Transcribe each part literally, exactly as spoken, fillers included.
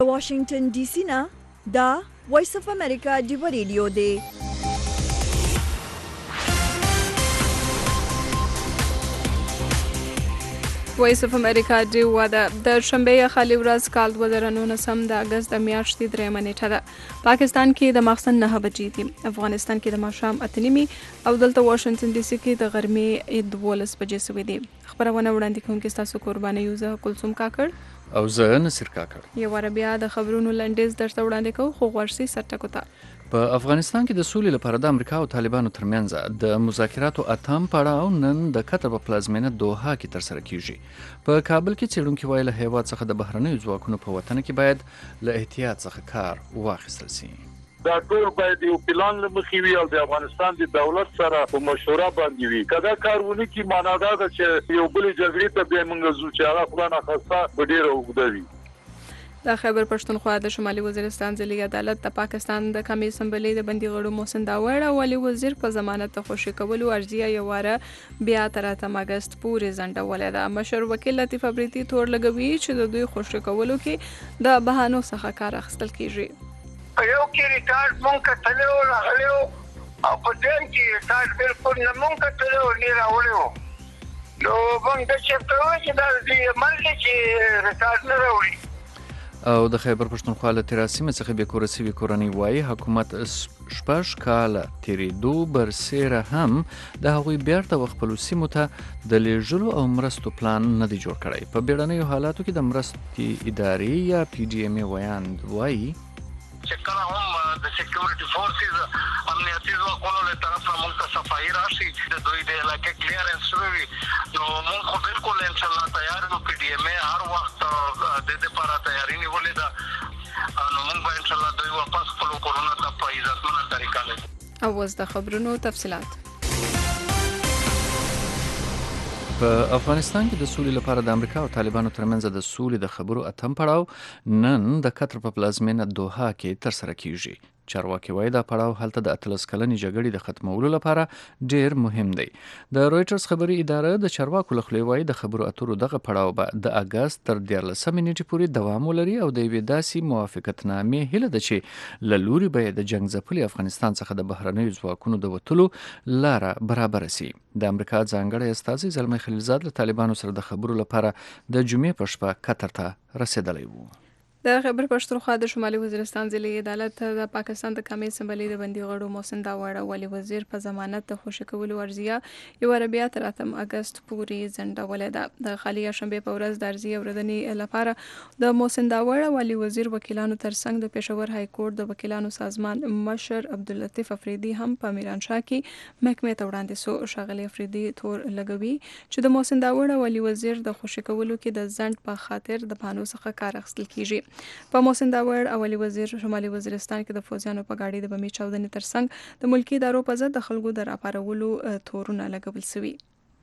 واشنگټن ډي سي نه دا وایس اف امریکا ډیو ریډیو دی. وایس اف امریکا ډیو واده د شنبه خالي ورځ کال دوه زره نولسم د اگست د میاشتې درېیمه نیټه ده. پاکستان کې د ماخستن نهه بجې دي، افغانستان کې د ماښام اته نیمې او دلته واشنگټن ډي سي کې د غرمې دولس بجې سوي دي. خبرونه وړاندې کوونکي ستاسو قرباني یوزه کلثوم کاکړ او زه نصیر کاکړ. یو وار بیا د خبرونو لنډیز درته وړاندې کوو، خو غوړسي سرټکو ته. په افغانستان کې د سولې لپاره د امریکا او طالبانو ترمنځ د مذاکراتو اتم پړاو نن د قطر په پلازمینه دوحه کې ترسره کیږي. په کابل کې څېړونکي وایي له هیواد څخه د بهرنیو ځواکونو په وطن کې باید له احتیاط څخه کار واخیستل شي. دا ټول باید یو پلان لمخې وي او د افغانستان د دولت سره په مشوره باندې وي. کدا کارونه کې معنا دا ده چې یو بل جګړې ته به موږ زو چې هغه خدای نه خواسته به ډېر وګړي وي. د خیبر پښتونخوا د شمالي وزیرستان ځلي عدالت د پاکستان د کمی اسمبلی د بندي غړو محسن داوړ او والي وزیر په ضمانت ته خوشي کولو ارزیه یو واره بیا تر اتم اگست پورې ځنډولې ده. مشر وکیل لطیف ابریدي تور لګوي چې د دوی خوشي کولو کې د بهانو څخه کار اخیستل کیږي. یو کې ریکارډ مونږ کتلو راغلو او په دې کې ریکارډ بالکل نه مونږ کتلو نه راوړو. نو مونږ د چې په وجه د دې ملي چې ریکارډ نه راوړي. او د خیبر پښتونخوا له تراسیمه څخه به کورسي کورنۍ وایي حکومت شپږ کاله تیریدو برسیره هم د هغوی بیرته خپلو سیمو ته د لیږلو او مرستو پلان نه دی جوړ کړی. په بیړنیو حالاتو کې د مرستې ادارې یا پی ډي ایم ای ویاند وایي چې کله هم د سکیورټي فورسز امنیتي ځواکونو له طرفه موږ ته صفایي راشي د دوی د علاقې کلیرنس وي، نو موږ خو بالکل ان شاء الله تیار یو. پی ډي ایم ای هر وخت د دې لپاره تیاری نیولې ده، نو موږ به ان شاء الله دوی واپس خپل کورونه ته په عزتمنه طریقه لګو. او اوس د خبرونو تفصیلات. په افغانستان کې د سولې لپاره د امریکا او طالبانو ترمنځ د سولې د خبرو اتم پړاو نن د قطر په پلازمینه دوحه کې ترسره کیږي. چارواکي وایي دا پړاو هلته د اتلس کلنې جګړې د ختمولو لپاره ډیر مهم دی. د رویټرز خبري اداره د چارواکو له خوا وایي د خبرو اترو دغه پړاو به د اگست تر دیارلسمې نیټې پورې دوام ولري او د یوې داسې موافقتنامې هیله ده چې له لوري به د جنګ ځپلي افغانستان څخه د بهرنیو ځواکونو د وتلو لاره برابر شي. د امریکا ځانګړی استازی زلمی خلیلزاد له طالبانو سره د خبرو لپاره د جمعې په شپه قطر ته رسیدلی و. د خیبر پښتونخوا د شمالي وزیرستان ځلي عدالت د پاکستان د کمی اسمبلی د بندي غړو محسن داوړ او والي وزیر په ضمانت ته خوشي کولو ارزیه یو بیا تر اتم اگست پورې ځنډولې ده. د خالي شنبه په ورځ د ارزیه اوریدنې لپاره د محسن داوړ او والي وزیر وکیلانو ترڅنګ د پېښور های کورټ د وکیلانو سازمان مشر عبداللطیف افریدي هم په میرانشاه کې محکمې ته وړاندې سو. ښاغلي افریدي تور لګوي چې د محسن داوړ او والي وزیر د خوشي کولو کې د ځنډ په خاطر د بهانو څخه کار اخیستل کیږي. په محسن داوړ او والي وزیر شمالي وزیرستان کې د فوجیانو په گاډي د بمي چاودنې ترڅنګ د ملکی ادارو په ضد د خلکو د راپارولو تورونه لګول شوي.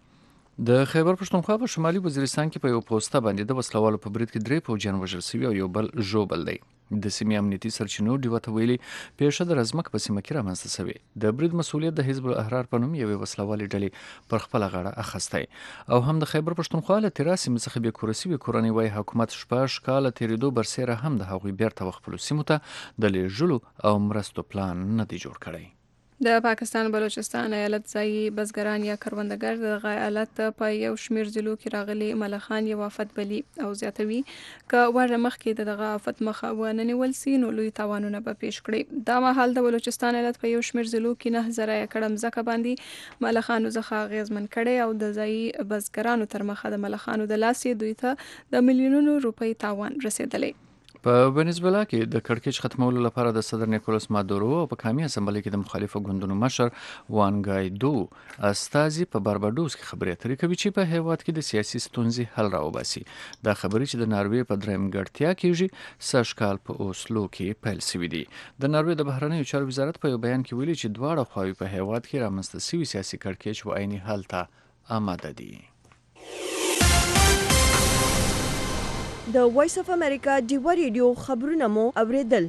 د خیبر پښتونخوا په شمالي وزیرستان کې په یو پوسټه باندې د وسلوالو په برید کې درې فوجیان وژل شوي او یو بل ژوبل دی. د سیمې امنیتي سرچینو ډیوه ته ویلي پیښه د رزمک په سیمه کې رامنځته شوې. د برید مسؤلیت د حزب الاحرار په نوم یوې وسلوالې ډلې پر خپله غاړه اخیستی. او هم د خیبر پښتونخوا له تیرا سیمې څخه بې کوره سوي کورنۍ وایي حکومت شپږ کاله تېرېدو برسیره هم د هغوی بیرته خپلو سیمو ته د لیږلو او مرستو پلان نه دی جوړ کړی. د پاکستان بلوچستان ایالت ځایي بزګران یا کروندګر د دغه ایالت په یو شمېر ضلعو کې راغلي ملخان یو آفت بلي او زیاتوي که ور مخکې د دغه آفت مخه ونه نیول سي نو لوی تاوانونه به پیښ کړي. دا مهال د بلوچستان ایالت په یو شمېر ضلعو کې نه زره ایکړه مځکه باندې ملخانو څخه اغېزمن کړي او د ځایي بزګرانو تر مخه د ملخانو د لاسې دوی ته د میلیونونو روپۍ تاوان رسېدلی. په ونیزویلا کې د کړکېچ ختمولو لپاره د صدر نیکولاس مادورو او په کامي اسمبلی کې د مخالفو ګوندونو مشر وان ګایدو استازي په بارباډوس کې خبرې اترې کوي چې په هیواد کې د سیاسي ستونزې حل راوباسي. دا خبرې چې د ناروې په دریم ګړتیا کېږي سږ کال په اوسلو کې پیل شوي دي. د ناروې د بهرنیو چارو وزارت په یو بیان کې ویلي چې دواړه خواوې په هیواد کې رامنځته شوي سیاسي کړکېچ و عیني حل ته آماده دي. د وایس اف امریکا ډیو ریډیو خبرونه مو اوریدل.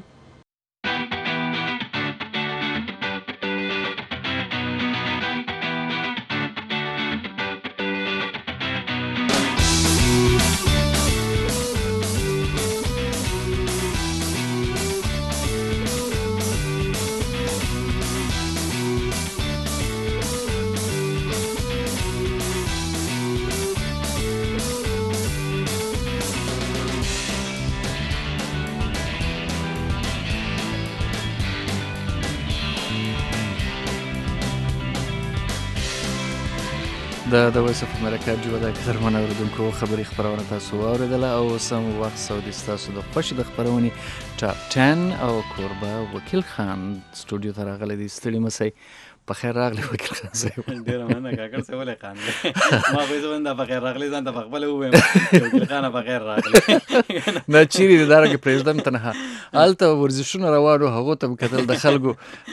د د وایس اف امریکا جوړه د قدرمن اوریدونکو خبري خبرونه تاسو واوریدله او سم وخت سعودي تاسو د خوش د خبرونې ټاپ عشرة او کوربه وکیل خان سټوډیو ته راغلی دی. ستړي مسئ په خیر راغلی وکیل خان صاحب. ډېره مننه کاکړ صاحب ولې خاندې؟ ما خو زه په خیر راغلی ځان ته په خپله ووایم وکیل خانه په خیر راغلی. نه چیرې د دارنګې پرېږدم تنها هلته ورزشونه روان وو هغو ته مې کتل د خلکو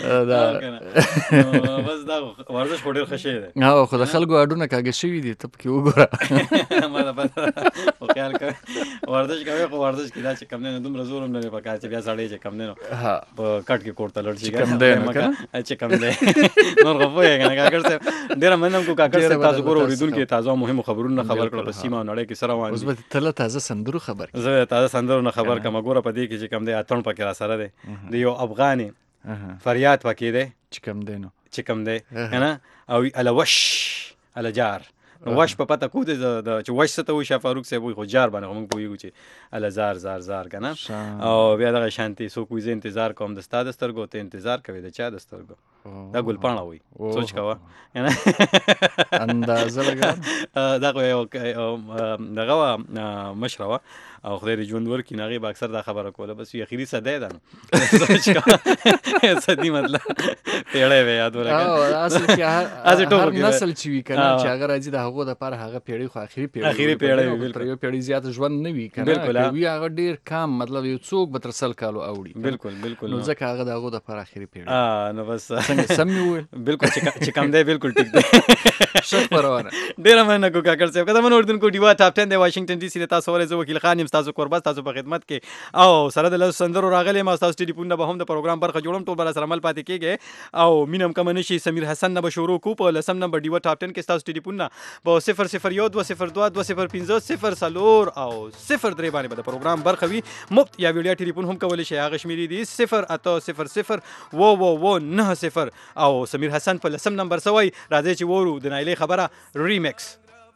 بس دا ورزش خو ډېر ښه شی دی. هو خو د خلکو هډونه کاږه شوي دي ته پکې وګوره. ما ته پته خو خیال کوې ورزش کوې خو ورزش کې دا چې کم دی نو دومره زور هم نه دی پکار چې بیا سړی چې کم دی نو په کټ کې کور ته لړ شي کم دی نو که چې کم دی نور خو پوهېږه نه کاکړ صاحب. ډېره مننه کوم کاکړ صاحب تاسو ګوره اورېدونکي تازه او مهمو خبرونه خبر کړه په سیمه او نړۍ کې څه روان دي. اوس به ته له تازه سندرو خبر کړې. زه تازه سندرو نه خبر کړم. ګوره په دې کې چې کم دی اتڼ پکې راسره دی د یو افغانې فریاد پکې دی چې کم دی نو چې کم دی که نه او الوش الجار نو وش په پته کو دی چې وش څه ته وایي شاه فاروق صاحب وایي خو جار باندې خو موږ پوهېږو چې الزار زار زار که نه او بیا دغه شانتې څوک وایي زه انتظار کوم د ستا د سترګو ته انتظار کوې د چا د سترګو دا ګلپاڼه وایي سوچ کوه اندازه لګه دا خو یو دغه وه مشره وه او خدای دې ژوند ورکړي نو هغې به اکثر دا خبره کوله بس اخري صدی ده نو سوچ کوه صدي مطلب پیړی به یاد ولګه اصل کې هر نسل چې وي که نه چې هغه راځي د هغو دپاره هغه پیړۍ خو اخري پیړۍ اخري پیړۍ تر یو پیړۍ زیات ژوند نه وي که نه وي هغه ډېر کم مطلب یو څوک به تر سل کالو اوړي بلکل بلکل نو ځکه هغه د هغو دپاره اخري پیړۍ نو بس څنګه سم مې وویل بلکل چې کم دی بلکل ټیک دی ښه خپرونه ډېره مننه کو کاکړ صاحب. که زموږ اردونکو ډیوا ټاپ ټن دی واشنګټن ډي سي د تاسو ولې زه وکیل خان یم ستاسو کوربه ستاسو په خدمت کې او سره د لسو سندرو راغلی یم او ستاسو ټلیفونونه به هم د پروګرام برخه جوړم ټول به راسره مل پاتې کېږئ او مینه هم کمه نه شي. سمیر حسن نه به شروع کوو په لسم نمبر ډیوا ټاپ ټن کې ستاسو ټلیفونونه په صفر صفر یو دوه صفر دوه دوه صفر پنځه صفر څلور او صفر درې باندې به د پروګرام برخه وي. مفت یا ویډیا ټلیفون هم کولی شئ هغه شمېرې دي صفر اته صفر صفر اوه اوه اوه نهه صفر او سمیر حسن په لسم نمبر څه وایي راځئ چې وورو د نایلې خبره ریمیکس.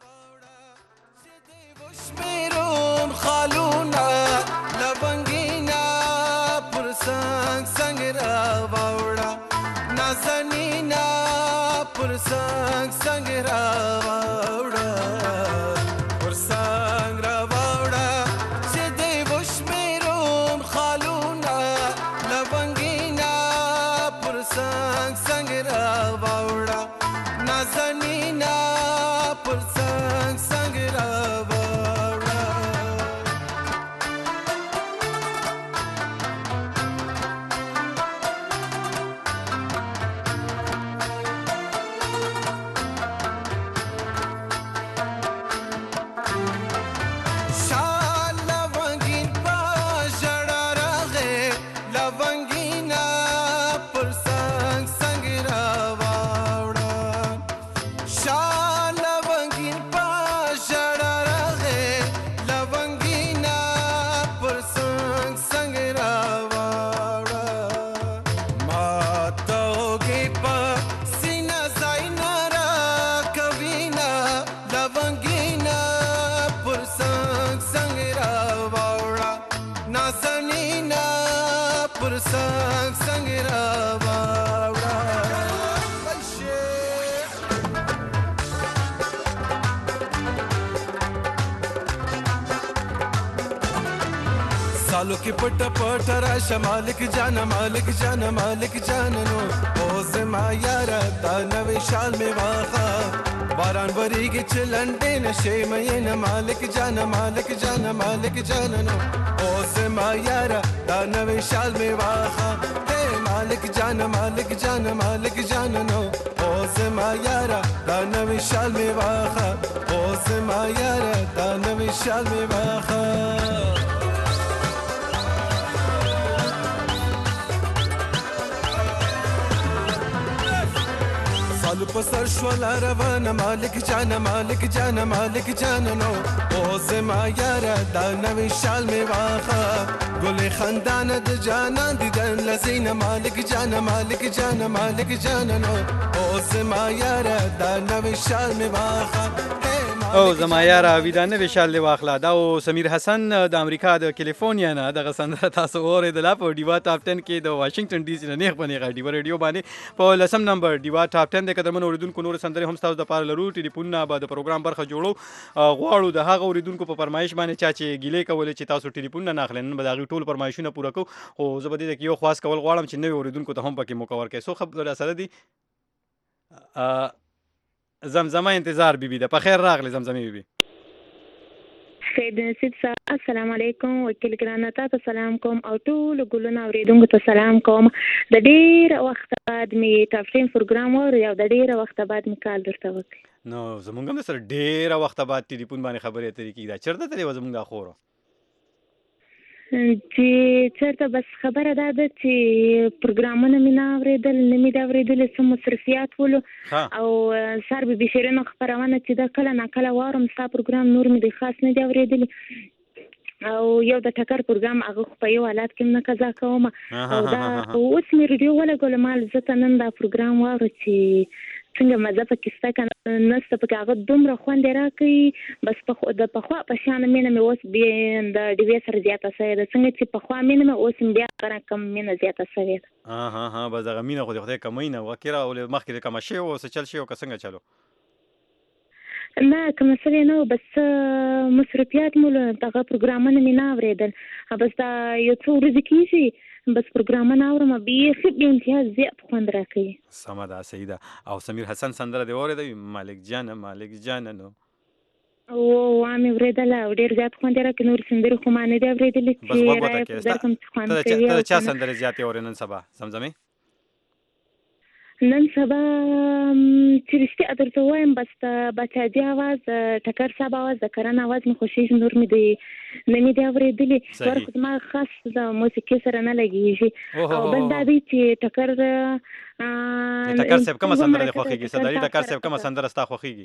شمیرون خالونا لبنگینا پر سنگ سنگ را باوڑا نازنینا پر سنگ سنگ را باوڑا پر سنگ را باوڑا سیدی شمیرون خالونا لبنگینا پر سنگ سنگ را باوڑا نازنینا پر سنگ سنگ را सालों की पट पट राशा मालिक जाना मालिक जाना मालिक जाना नो ओज मायारा ताना विशाल में वाखा बारान बरी के चलंडे नशे में न मालिक जाना मालिक जाना मालिक जाना नो ओज मायारा ताना विशाल में वाखा हे मालिक जाना मालिक जाना मालिक जाना नो ओज मायारा ताना विशाल में वाखा ओज मायारा ताना विशाल में वाखा सालू पसर शवाला रवाना मालिक जाना मालिक जाना मालिक जाना नो ओज़े मायारा दाना विशाल में वाखा गुले खानदान द जाना दिदन लजीना मालिक जाना मालिक जाना मालिक जाना नो ओज़े मायारा दाना विशाल में वाखा او زما یاره ویدانه وشال دی واخلا دا او سمیر حسن د امریکا د کالیفورنیا نه دغه سندره تاسو اوریدله په ډیوا ټاپ ټن کې د واشنگټن ډي سي نه نیغ په نیغه ډیوا ریډیو باندې په لسم نمبر ډیوا ټاپ ټن د قدرمن اوریدونکو نور سندرې هم تاسو د پاره لرو ټلیفونونه به د پروګرام برخه جوړو غواړو د هغه اوریدونکو په فرمایش باندې چا چې ګیلې کولې چې تاسو ټلیفونونه نه اخلئ نن به د هغوی ټول فرمایشونه پوره کوو خو زه به دې کې یو خواست کول غواړم چې نوي اوریدونکو ته هم پکې موقع ورکړئ څو خبره سره دي زمزمه انتظار بیبي ده په خیر راغلی زمزمه بیبي سید نصیب صاحب السلام علیکم وکیل ګرانه تاسو سلام کوم او ټول ګلونه اوریدونکو ته سلام کوم د ډیر وخت بعد می تفریم پروګرام اور یو د ډیر وخت بعد می کال درته وکړ نو زمونږ هم سره ډیر وخت بعد ټلیفون باندې خبرې اترې کیږي دا چرته تلې و زمونږ دا خور چې چرته بس خبره ده ده چې پروګرامونه مې نه اورېدل نه مې دا اورېدل څه مصرفیات ولو او سر به بشیرینو خپرونه چې دا کله ناکله واورم ستا پروګرام نور مې د خاص نه دی اورېدلی او یو د ټکر پروګرام هغه خو په یو حالت کې نه قضا کوم او دا اوس مې ریډیو ولګوله مال زه ته نن دا پروګرام واوره چې څنګه مزه پکې شته که نشته پکې هغه دومره خوند یې راکوي بس د پخوا په شان مینه مې اوس د ډیوې سره زیاته شوې ده څنګه چې پخوا مینه مې اوس مې بیا هغه کم مینه زیاته شوې ده ها ها ها بس دغه مینه خو د خدای کموي نه وکیره ولې مخکې د کمه شوې وه څه چل شوی و که څنګه چلو نه کومه سوې نه بس مصرفیات مو دغه پروګرامونه مې نه اورېدل بس دا یو څو ورځې کېږي بس پروګرامونه اورم بیخي بې امتیاز زیات خوند راکوي سمه ده صحیح ده او سمیر حسن سندره دې واورېده مالک جانه مالک جانه نو او وامې اورېدله او ډېر زیات خوند یې راکوي نورې سندرې خو ما نه دي اورېدلې چې رایه په درکړم چې خوند کوي ته د چا سندرې زیاتې اورې نن سبا زمزمې نن سبا چې رښتیا درته ووایم بس د بچادي اواز ټکر صاحب اواز د کرن اواز مې خوښېږي نور مې د نه مې دی اورېدلي نور خو زما خاص د موسیقي سره نه لګېږي او بل دا دی چې ټکر ټکر صاحب کومه سندره دې خوښېږي سدالي ټکر صاحب کومه سندره ستا خوښېږي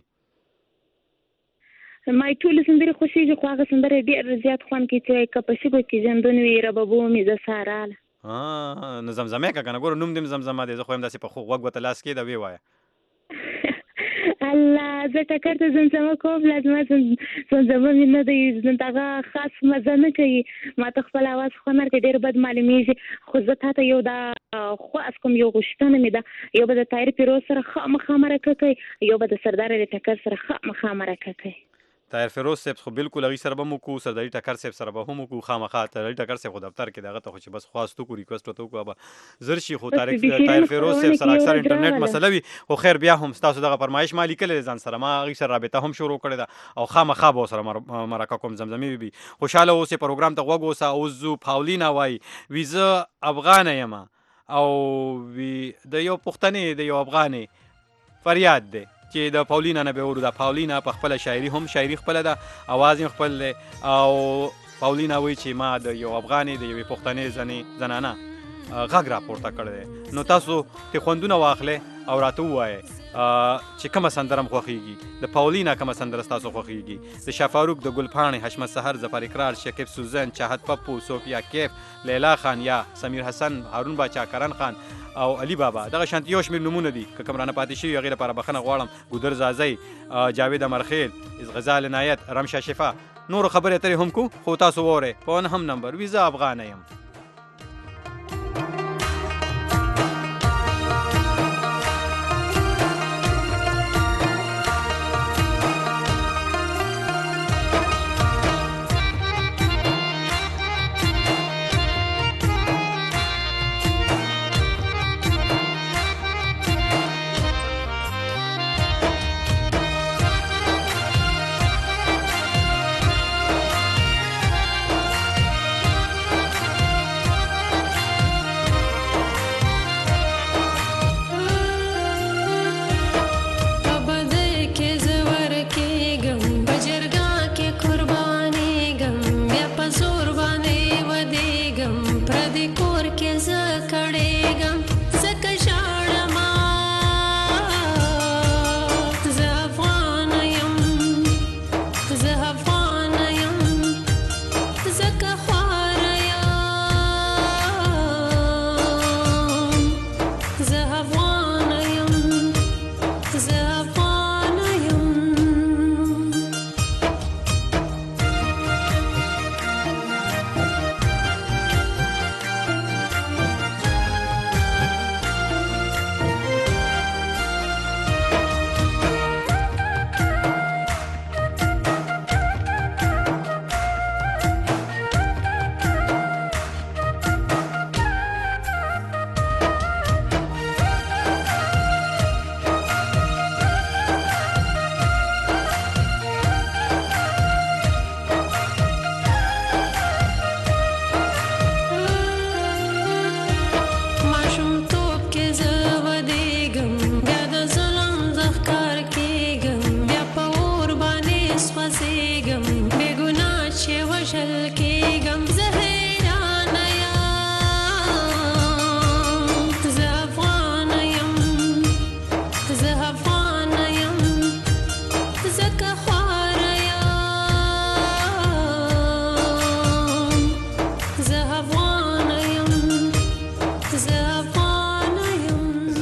ما ټولې سندرې خوښېږي خو هغه سندرې ډېر زیات خوند کوي چې که په شګو کې ژوندون وي ربابو مې زه ساراله نو زمزمې که که نه ګوره نوم دې زمزمه دی زه خو یم داسې په غوږ ورته لاس کېږده ویې وایه الله زه ټکر ته زمزمه کوم لازمه زمزمه مې نه دی دغه خاص مزه نه کوي ما ته خپل اواز هنر کې ډېر بد معلومیږي خو زه تا ته یو دا خواست کوم یو غوښتنه مې ده یو به د طاهر پیروز سره خامخا مرکه کوي یو به د سردار علي ټکر سره خامخا مرکه کوي طاهر فیروز صاحب خو بالکل هغې سره به هم وکړو سرداري ټکر صاحب سره به هم وکړو خامخا سرداري ټکر صاحب خو دفتر کې د هغه ته خو چې بس خواست وکړو ریکویسټ ورته وکړو به زر شي خو طاهر فیروز صاحب سره اکثر انټرنیټ مسله وي خو خیر بیا هم ستاسو دغه فرمایش ما لیکلی دی ځان سره ما هغې سره رابطه هم شروع کړې ده او خامخا به ورسره مرکه کوم زمزمې بیبي خوشحاله اوسې پروګرام ته غوږ اوسه اوس ځو پاولینا وایي وي زه افغانه یم او وي د یو پښتنې د یو افغانې فریاد دی چې د پاولینا نه به اورو دا پاولینا په خپله شاعري هم شاعري خپله ده اواز یې خپل دی او پاولینا وایي چې ما د یو افغانې د یوې پښتنې زنې زنانه غږ راپورته کړی دی نو تاسو ترې خوندونه واخلئ او راته ووایئ چې کومه سندره م خوښېږي د پاولینا کومه سندره ستاسو خوښېږي د شاه فاروق د ګلپاڼې حشمت سحر ظفر اقرار شکیب سوزن چاهد پپو صوفیا کیف لیلا خان یا سمیر حسن هارون باچا کرن خان او علي بابا دغه شانتي یو شمېر نومونه دي که کوم رانه پاتې شوي هغې لپاره بخښنه غواړم ګودر زازی جاوید امرخیل غزال عنایت رمشه شفا نورو خبرې اترې هم کو خو تاسو واورئ په نهم نمبر وي زه افغانه یم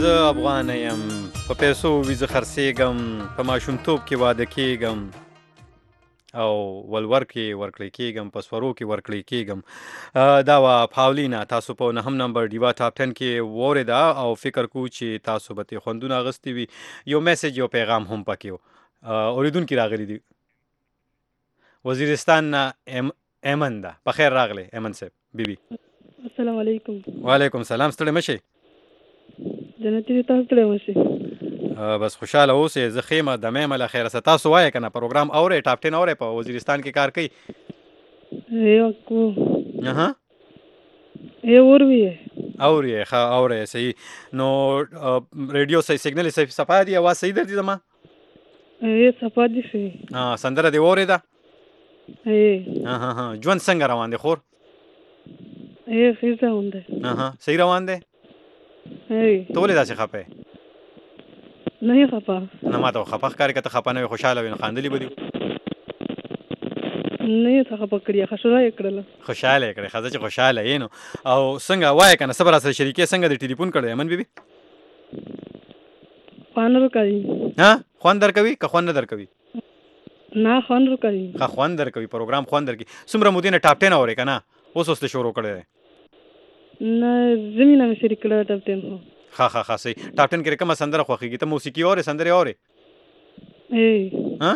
زه افغان یم، په پیسو ویزه خرڅېږم، په ماشومتوب کې واده کېږم او ولور کې ورکړی کېږم، په سورو کې ورکړی کېږم. دا وه پاولینا، تاسو په نهم نمبر ډیوا ټاپ ټن کې واورېده او فکر کوو چې تاسو به ترې خوندونه اخیستي وي. یو میسج یو پیغام هم پکې و. اوریدونکي راغلي دي وزیرستان نه ایمن ده. په خیر راغلی ایمن صاحب بیبي. السلام علیکم. وعلیکم سلام. ستړی مه شئ. جنتي دې تاسو ستړی مه بس خوشحاله اوسئ. زه ښه یم، دمه یم له خیره. څه تاسو وایئ که نه پروګرام اورئ، ټاپ ټن اورئ، په وزیرستان کې کار کوي؟ یو کو اها یو اوروي اورئ ښه اورئ صحیح. نو ریډیو صحیح سیګنل صحیح صفا دي، اواز صحیح درځي زما؟ یې صفا دي صحیح. سندره دې واورېده؟ یې ها ها ژوند څنګه روان دی خور؟ یې ښه روان دی. اها صحیح روان دی. ته ولې داسې خفه یې؟ نه یې خفه. نه ما ته خفه ښکاري. که ته خفه نه وې خوشحاله وې نو خاندلي به دي. نه یې څه خفه کړي، خوشحاله یې کړله. خوشحاله یې کړې. ښه زه چې خوشحاله یې نو او څنګه وایه که نه څه به راسره شریکې، څنګه دې ټلیفون کړی ایمن بیبي؟ خوند راکوي. ها خوند درکوي که خوند نه درکوي؟ نه خوند راکوي. ښه خوند درکوي، پروګرام خوند درکوي. څومره مودې نه ټاپ ټن اورې که نه؟ اوس اوس دې شروع کړی دی؟ نه زمینه مې شریک کړی ټاپ ټن خو. ښه ښه ښه صحیح. ټاپ ټن کې کومه سندره خوښېږي؟ ته موسیقي اورې، سندرې اورې؟ ها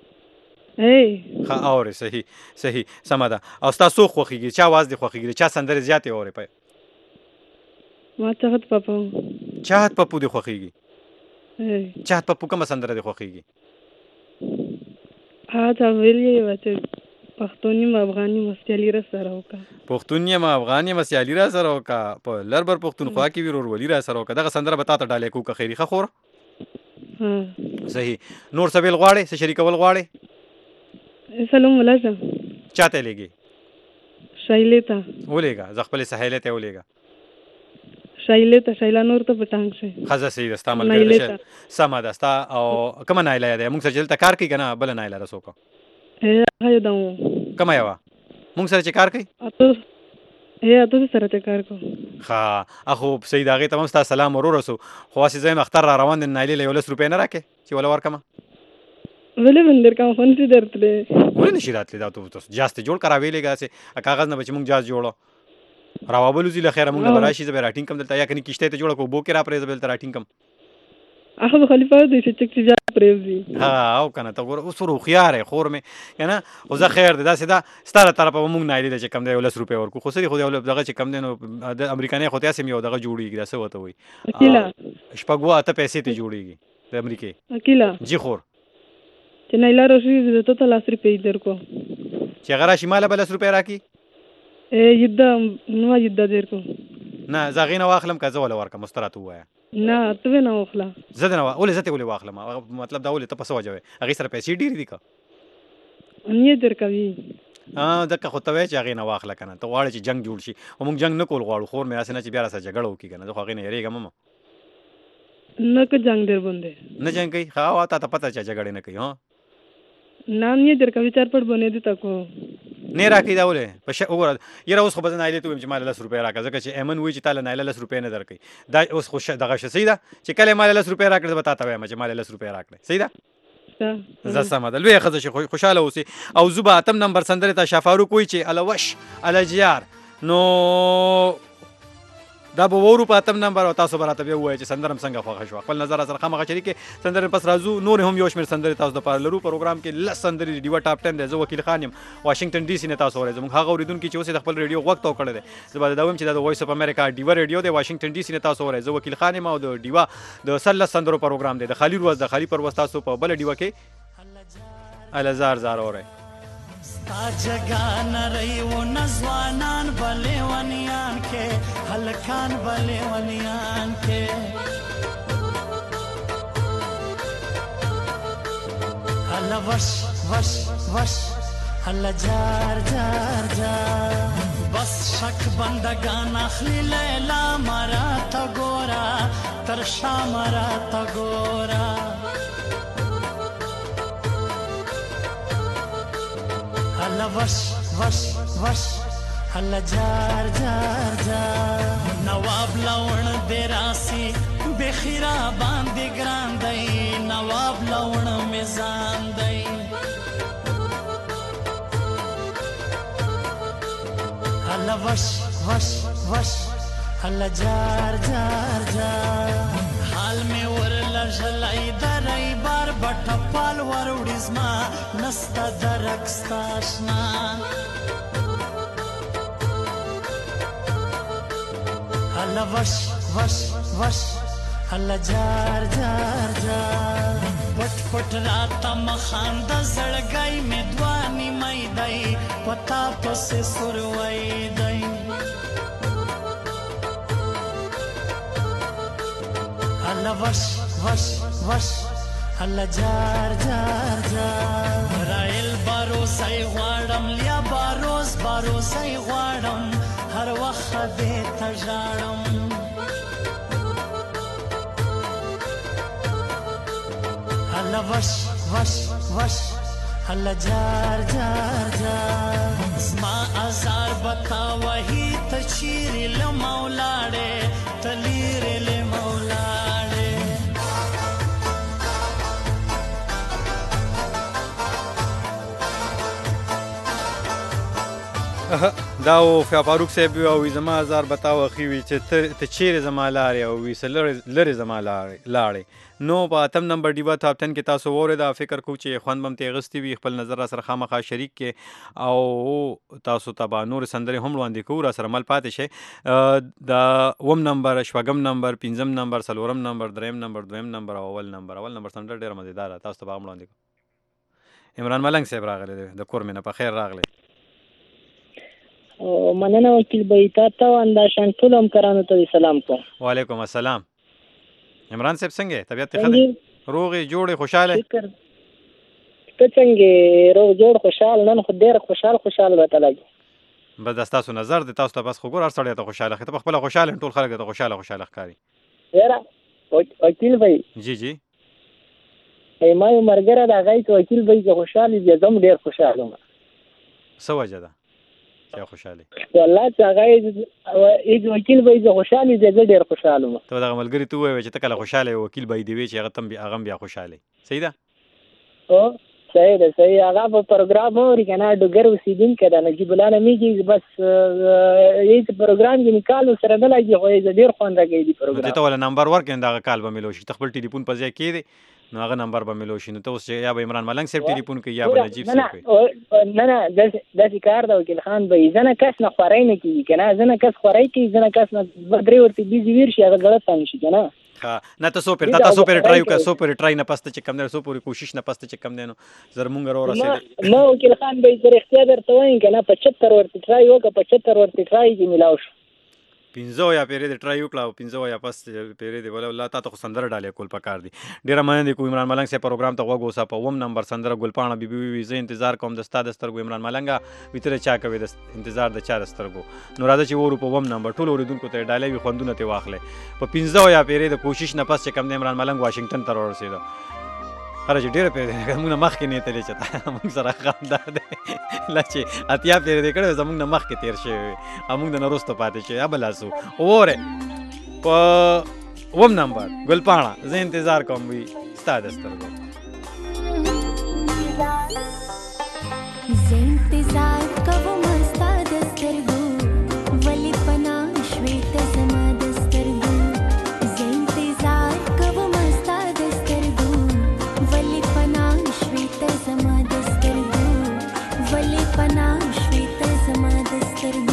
ښه اورې. صحیح صحیح سمه ده. او ستا څوک خوښېږي؟ چا آواز دې خوښېږي؟ چا سندرې زیاتې اورې؟ په ما چاهت پاپو. چاهت پاپو دې خوښېږي؟ چاهت پاپو کومه سندره دې خوښېږي؟ ها تا ویلې وه چې پښتون یم افغان یم سیالي را سره وکړه. پښتون یم افغان یم سیالي را سره وکړه، په لر بر پښتونخوا کې وي ورورولي را سره وکړه. دغه سندره به تا ته ډالۍ کوو که خیري ښه خور؟ صحیح. نور څه ویل غواړې؟ څه شریکول غواړې؟ سلام ولازم. چا ته لېږې؟ شایلې ته ولېږه. زه خپلې سهیلې ته ولېږه. شایلې ته شایلا نور ته په ټانګ شي. ښه زه صحیح ده. ستا ملګرې ده سمه ده. ستا او کومه نایله ده؟ موږ سره چې دلته کار کوي که نه بله نایله ده څوک؟ هغه ده کومه یوه موږ سره چې کار کوي؟ یا ته سره چې کار کوم. ښه اخو صحیح ده. هغې ته هم ستا سلام ور ورسو. خو هسې زه یم اختر را روان دی، نایلې له یولس روپۍ نه راکې چې وله ورکړمه؟ ولې به نه درکړم، خو نشي درتلی. ولې نشي راتلی؟ دا ته جاز ته جوړ که راویلېږه هسې کاغذ نه به چې موږ جاز جوړو راوابلوځي له خیره. موږ له به راشي، زه به یې راټینګ کړم دلته، یا که نه کښتۍ ته جوړه کړو اوبو کې را پرېږده به دلته راټینګ کړم. هغه به خلیفه دی چې چک چې بیا پرېوځي. ها او که نه ته ګوره اوس ور هوښیار یې خور مې که نه. خو زه خیر دی داسې ده ستا له طرفه به موږ نایلې ده چې کم دی یولس روپۍ ورکړو. خو څه دي خو دغه چې کم دی نو د امریکایي خو تاسې هم یو دغه جوړېږي. دا څه ورته وایي شپږ اوه اته پیسې ته جوړېږي د امریکې. اکیله جي خور چې نایله راشي زه ته لس روپۍ درکړو. چې هغه راشي ما له به لس روپۍ راکړي؟ یده نو یده درکړو. نه زه هغې نه واخلم که زه وله ورکړم؟ اوس ته راته ووایه. نه ته یې نه واخله. زه دې نه ولې زه ته ولې واخلم؟ مطلب دا ولې ته په څه وجه وایې؟ هغې سره پیسې ډېرې دي که؟ نه درکوي. ځکه خو ته وایې چې هغې نه واخله که نه. ته غواړې چې جنګ جوړ شي، خو موږ جنګ نه کول غواړو خور مې. هسې نه چې بیا راسره جګړه وکړي که نه. زه خو هغې نه یېرېږم هم نه که جنګ در باندې نه جنګ کوي. ښه او تا ته پته چې جګړې نه کوي. ها نه نه درکوي. چار پټ باندې دي تاکو نه راکړي. دا ولې په ش وګوره یاره اوس خو به زه نایلې ته ووایم چې ما له لس روپۍ راکړه، ځکه چې ایمن وایي چې تا له نایله لس روپۍ نه درکوي. دا اوس خو دغه شه صحیح ده چې کله ما له لس روپۍ راکړې زه به تا ته وایم چې ما له لس روپۍ راکړې. صحیح ده زه سمه ده. لویه ښځه چې خوشحاله اوسې. او زه به اتم نمبر سندرې ته شاه فاروق وایي چې الوش الجیار. نو دا به وورو په اتم نمبر او تاسو به راته بیا ووایئ چې سندره م څنګه خوښه شوه. خپل نظر راسره خامخا شریکې. سندرې پس راځو نورې هم یو شمېر سندرې تاسو دپاره لرو. پروګرام کې لس سندرې ډیوه ټاپ ټن دی. زه وکیل خان یم، واشنګټن ډي سي نه تاسو اورئ. زموږ هغه اورېدونکي چې اوس یې د خپل ریډیو غوږ تو کړی دی، زه به دا وایم چې دا د وایس اف امریکا ډیوه ریډیو دی، واشنګټن ډي سي نه تاسو اورئ. زه وکیل خان یم او د ډیوه د سلس سندرو پروګرام دی. د خالي ورځ د خالي پر ورځ تاسو په بله ډیوه کې الزار زار اورئ. ستا جگہ نرئی و نزوانان بلیونیان کے حلقان بلیونیان کے حل وش وش وش حل جار جار جار بس شک بندگان اخلی لیلا مرا تا گورا ترشا مرا تا گورا حل وش وش وش حل جار جار جار نواب لون دیراسی بخ مې ځان دی هله وش وش وش هله جار جار جار حال مې ورله ژلی دری بار بټه پال وروړي زما نسته درک ستا اشنا هله وش وش وش هله جار جار جار پټ پټ راته مخانده زړګی مې دوه نیمۍ دی پتا پسې سوروی دی هله وش وش وش هله جار جار جار رایل باروسی غواړم لیا باروز باروسی غواړم هر وخت دې ته ژاړم هله وش وش وش هله جار جار جار زما ازار بتا وهی ته چیرې له مولاړې ته لیرې له مولاړې دا و فاروق صاحب او زما ازار بتاو خو وی چې ته چیرې زما لارې او وی لري زما لارې نو په اتم نمبر ډیوا ټاپ ټن کې تاسو وره دا فکر کو چې خوند بم ته غستی وي خپل نظر سره خامخا شریک کې او تاسو تبا نور سندري هم وړاندې کو را سره مل پاتې شي دا وم نمبر شوګم نمبر پنځم نمبر سلورم نمبر دریم نمبر دویم نمبر او اول نمبر اول نمبر سندر ډیر مزیدار تاسو تبا وړاندې کو عمران ملنګ صاحب راغله د کور مینه په خیر راغله مننه وکیل به تاسو انده شان ټولم کرانو ته سلام کوم وعلیکم السلام عمران صاحب څنګه طبيعت ښه ده روغې جوړې خوشاله ته څنګه روغ جوړ خوشاله نن خو ډېر خوشاله خوشاله وته لګي بس تاسو نظر د تاسو ته بس خو ګور هر سړی ته خوشاله خته په خپل خوشاله ټول خلک ته خوشاله خوشاله ښکاري یاره وکیل بھائی جی جی ای ما یو مرګره دا غي وکیل بھائی چې خوشاله دي زم ډېر خوشاله ما سو وجه ده چې خوشاله والله چې هغه یې وکیل بھائی چې خوشاله دي ډېر خوشاله ما ته دا ملګری ته وایې چې ته کله خوشاله وکیل بھائی دی چې هغه تم بیا هغه بیا خوشاله صحیح ده او صحیح ده صحیح هغه په پروګرام اوري کنه ډګر وسیدین کړه نجیب الله نمیږي بس یې پروګرام کې نکالو سره نه لګي خو یې ډېر خوند راګي دی پروګرام ته ول نمبر ورکې دا کال به ملو شي خپل ټلیفون په ځای کې دی نو هغه نمبر به ملو شي نو ته اوس یا به عمران ملنګ صاحب ټلیفون کې یا به نجیب صاحب نه نه داسې کار دا وکیل خان به ځنه کس نه خورای نه کیږي کنه ځنه کس خورای کی ځنه کس نه بدري ورته بیزی ویر شي هغه غلط تنګ شي کنه ها نه تاسو پر تاسو پر ټرای وکړه سو پر ټرای نه پسته چې کم نه سو پوری کوشش نه پسته چې کم نه نو زر مونږ ورو رسېد نو وکیل خان به زر اختیار درته وایم کنه پچهتر ورته ټرای وکړه پچهتر ورته ټرای کې ملاو شو پینځو یا پیری د ټرای وکړه پینځو یا پس پیری دی ولا الله تاسو سندره ډالې کول پکار دي ډیره مننه کوم عمران ملنګ سے پروګرام ته وګوسا په وم نمبر سندره ګلپاڼه بي بي وي زه انتظار کوم د استاد سترګو عمران ملنګ ویتره چا کوي د انتظار د چار سترګو نو راځي چې ورو په وم نمبر ټول اوریدونکو ته ډالې وي خوندونه ته واخلې په پینځو یا پیری د کوشش نه پس چې کم عمران ملنګ واشنگټن ته ورسېدو خرج ډیره پیری موږ مخ کې نه تلې چتا موږ سره خاندار دی لچې اتیا پیری دې کړو زموږ مخ کې تیر شي موږ د نورستو پاتې شي ابلاسو اوره په وم نمبر ګلپاڼه زه انتظار کوم وي ستاد سترګو زه انتظار کوم ستاد سترګو ولی پنا شویت زما د سترګو زه انتظار کوم ستاد سترګو ولی پنا شویت زما د سترګو ولی پنا شویت زما د سترګو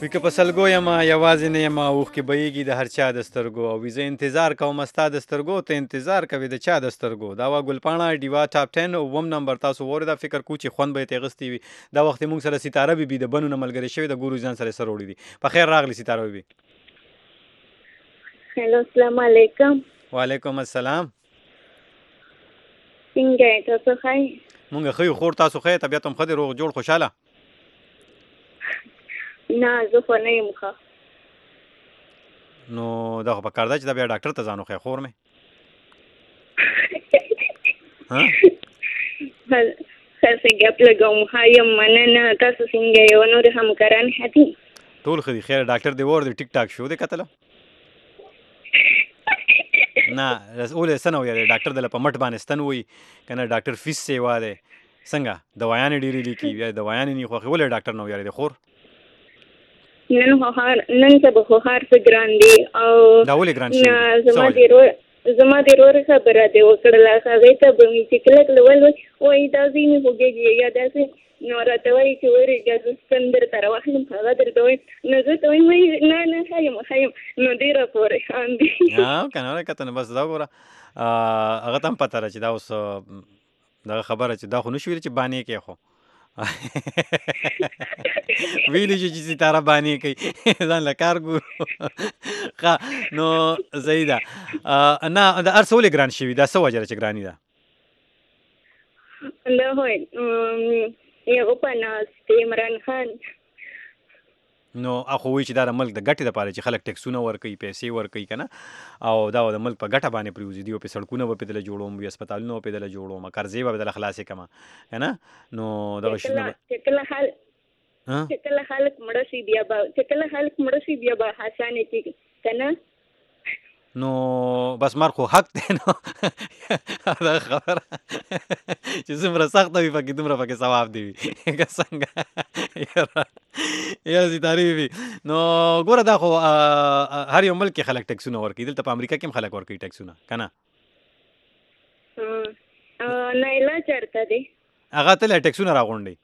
وی که په سلګو یم یوازې نه یم اوښکې بهیږي د هر چا د سترګو او زه انتظار کوم ستا د سترګو ته انتظار کوي د چا د سترګو. دا وه ګلپاڼه ډیوا ټاپ ټن اووم نمبر. تاسو واورېده فکر کوو چې خوند به یې ترې اخیستی وي. دا وخت موږ سره ستاره بیبي د بنو نه ملګرې شوې ده. ګورو ځان سره یې سر وړي دي. په خیر راغلی ستاره بیبي. هلو السلام علیکم. وعلیکم السلام. څنګه یې تاسو ښه یې؟ مونږ ښه یو. خور تاسو ښه یې؟ طبیعت هم ښه دی؟ روغ جوړ خوشحاله؟ نه زه خو نه یم ښه. نو دا خو په کار ده چې دا بیا ډاکټر ته ځان وښیه خور مې. ښه ګپ لګوم. ښه یم مننه. تاسو څنګه یې؟ او نور همکاران ښه دي؟ ټول ښه دي. خیر ډاکټر دی وور دی ټیک ټاک شو دی کتله؟ نه ولې څه نه ویلی ډاکټر دله په مټ باندې ستن وایي که نه ډاکټر فیس سیوا دی څنګه دوايانې ډېرې لیکي بیا دوايانې نه خوښې ولې ډاکټر نه ویلی دی خور؟ نن خو هر نن سبا خو هر څه ګران دي او دا ولې ګران شوي دي؟ زما د ورور زما د ورور خبره دې وکړله. هغې ته به مې چې کله کله ول وایي دا ځای مې خوږېږي یا داسې نو راته وایي چې ورېږه زه ستن درته راواخلم. هغه درته وایي نو زه ته وایم وایي نه نه ښه یم ښه یم. نو ډېره پورې خاندي. که نه کته نو بس دا وګوره هغه ته هم پته ده چې دا اوس دغه خبره چې دا خو نه شو ویلي چې بانې کوې خو ویلی شو چې ستاره بانې کوي ځان له کار ګورو. ښه نو صحیح ده. نه د هر څه ولې ګران شوي دا څه وجه ده چې ګراني ده؟ دا هو یو په ناست عمران خان نو اخو وایي چې دا د ملک د ګټې دپاره چې خلک ټکسونه ورکوي پیسې ورکوي که نه او دا د ملک په ګټه باندې پرېوځي. دوی په سړکونه به پې دله جوړوم وي هسپتالونه به پې دله جوړوم قرضې به دله خلاصې کړمه که نه نو دغه شیونه چې کله حال چې کله خلک مړه شي بیا به چې کله خلک مړه شي بیا به حسانې کېږي که نه نو بس مر خو حق دی نو دا خبره چې څومره سخته وي پکې دومره پکې ثواب دی وي که څنګه یا ستارې وي. نو ګوره دا خو هر یو ملک کې خلک ټکسونه ورکوي. دلته په امریکا کې هم خلک ورکوي ټکسونه که نه؟ نایلا چېرته دی؟ هغه تل ټکسونه راغونډوي.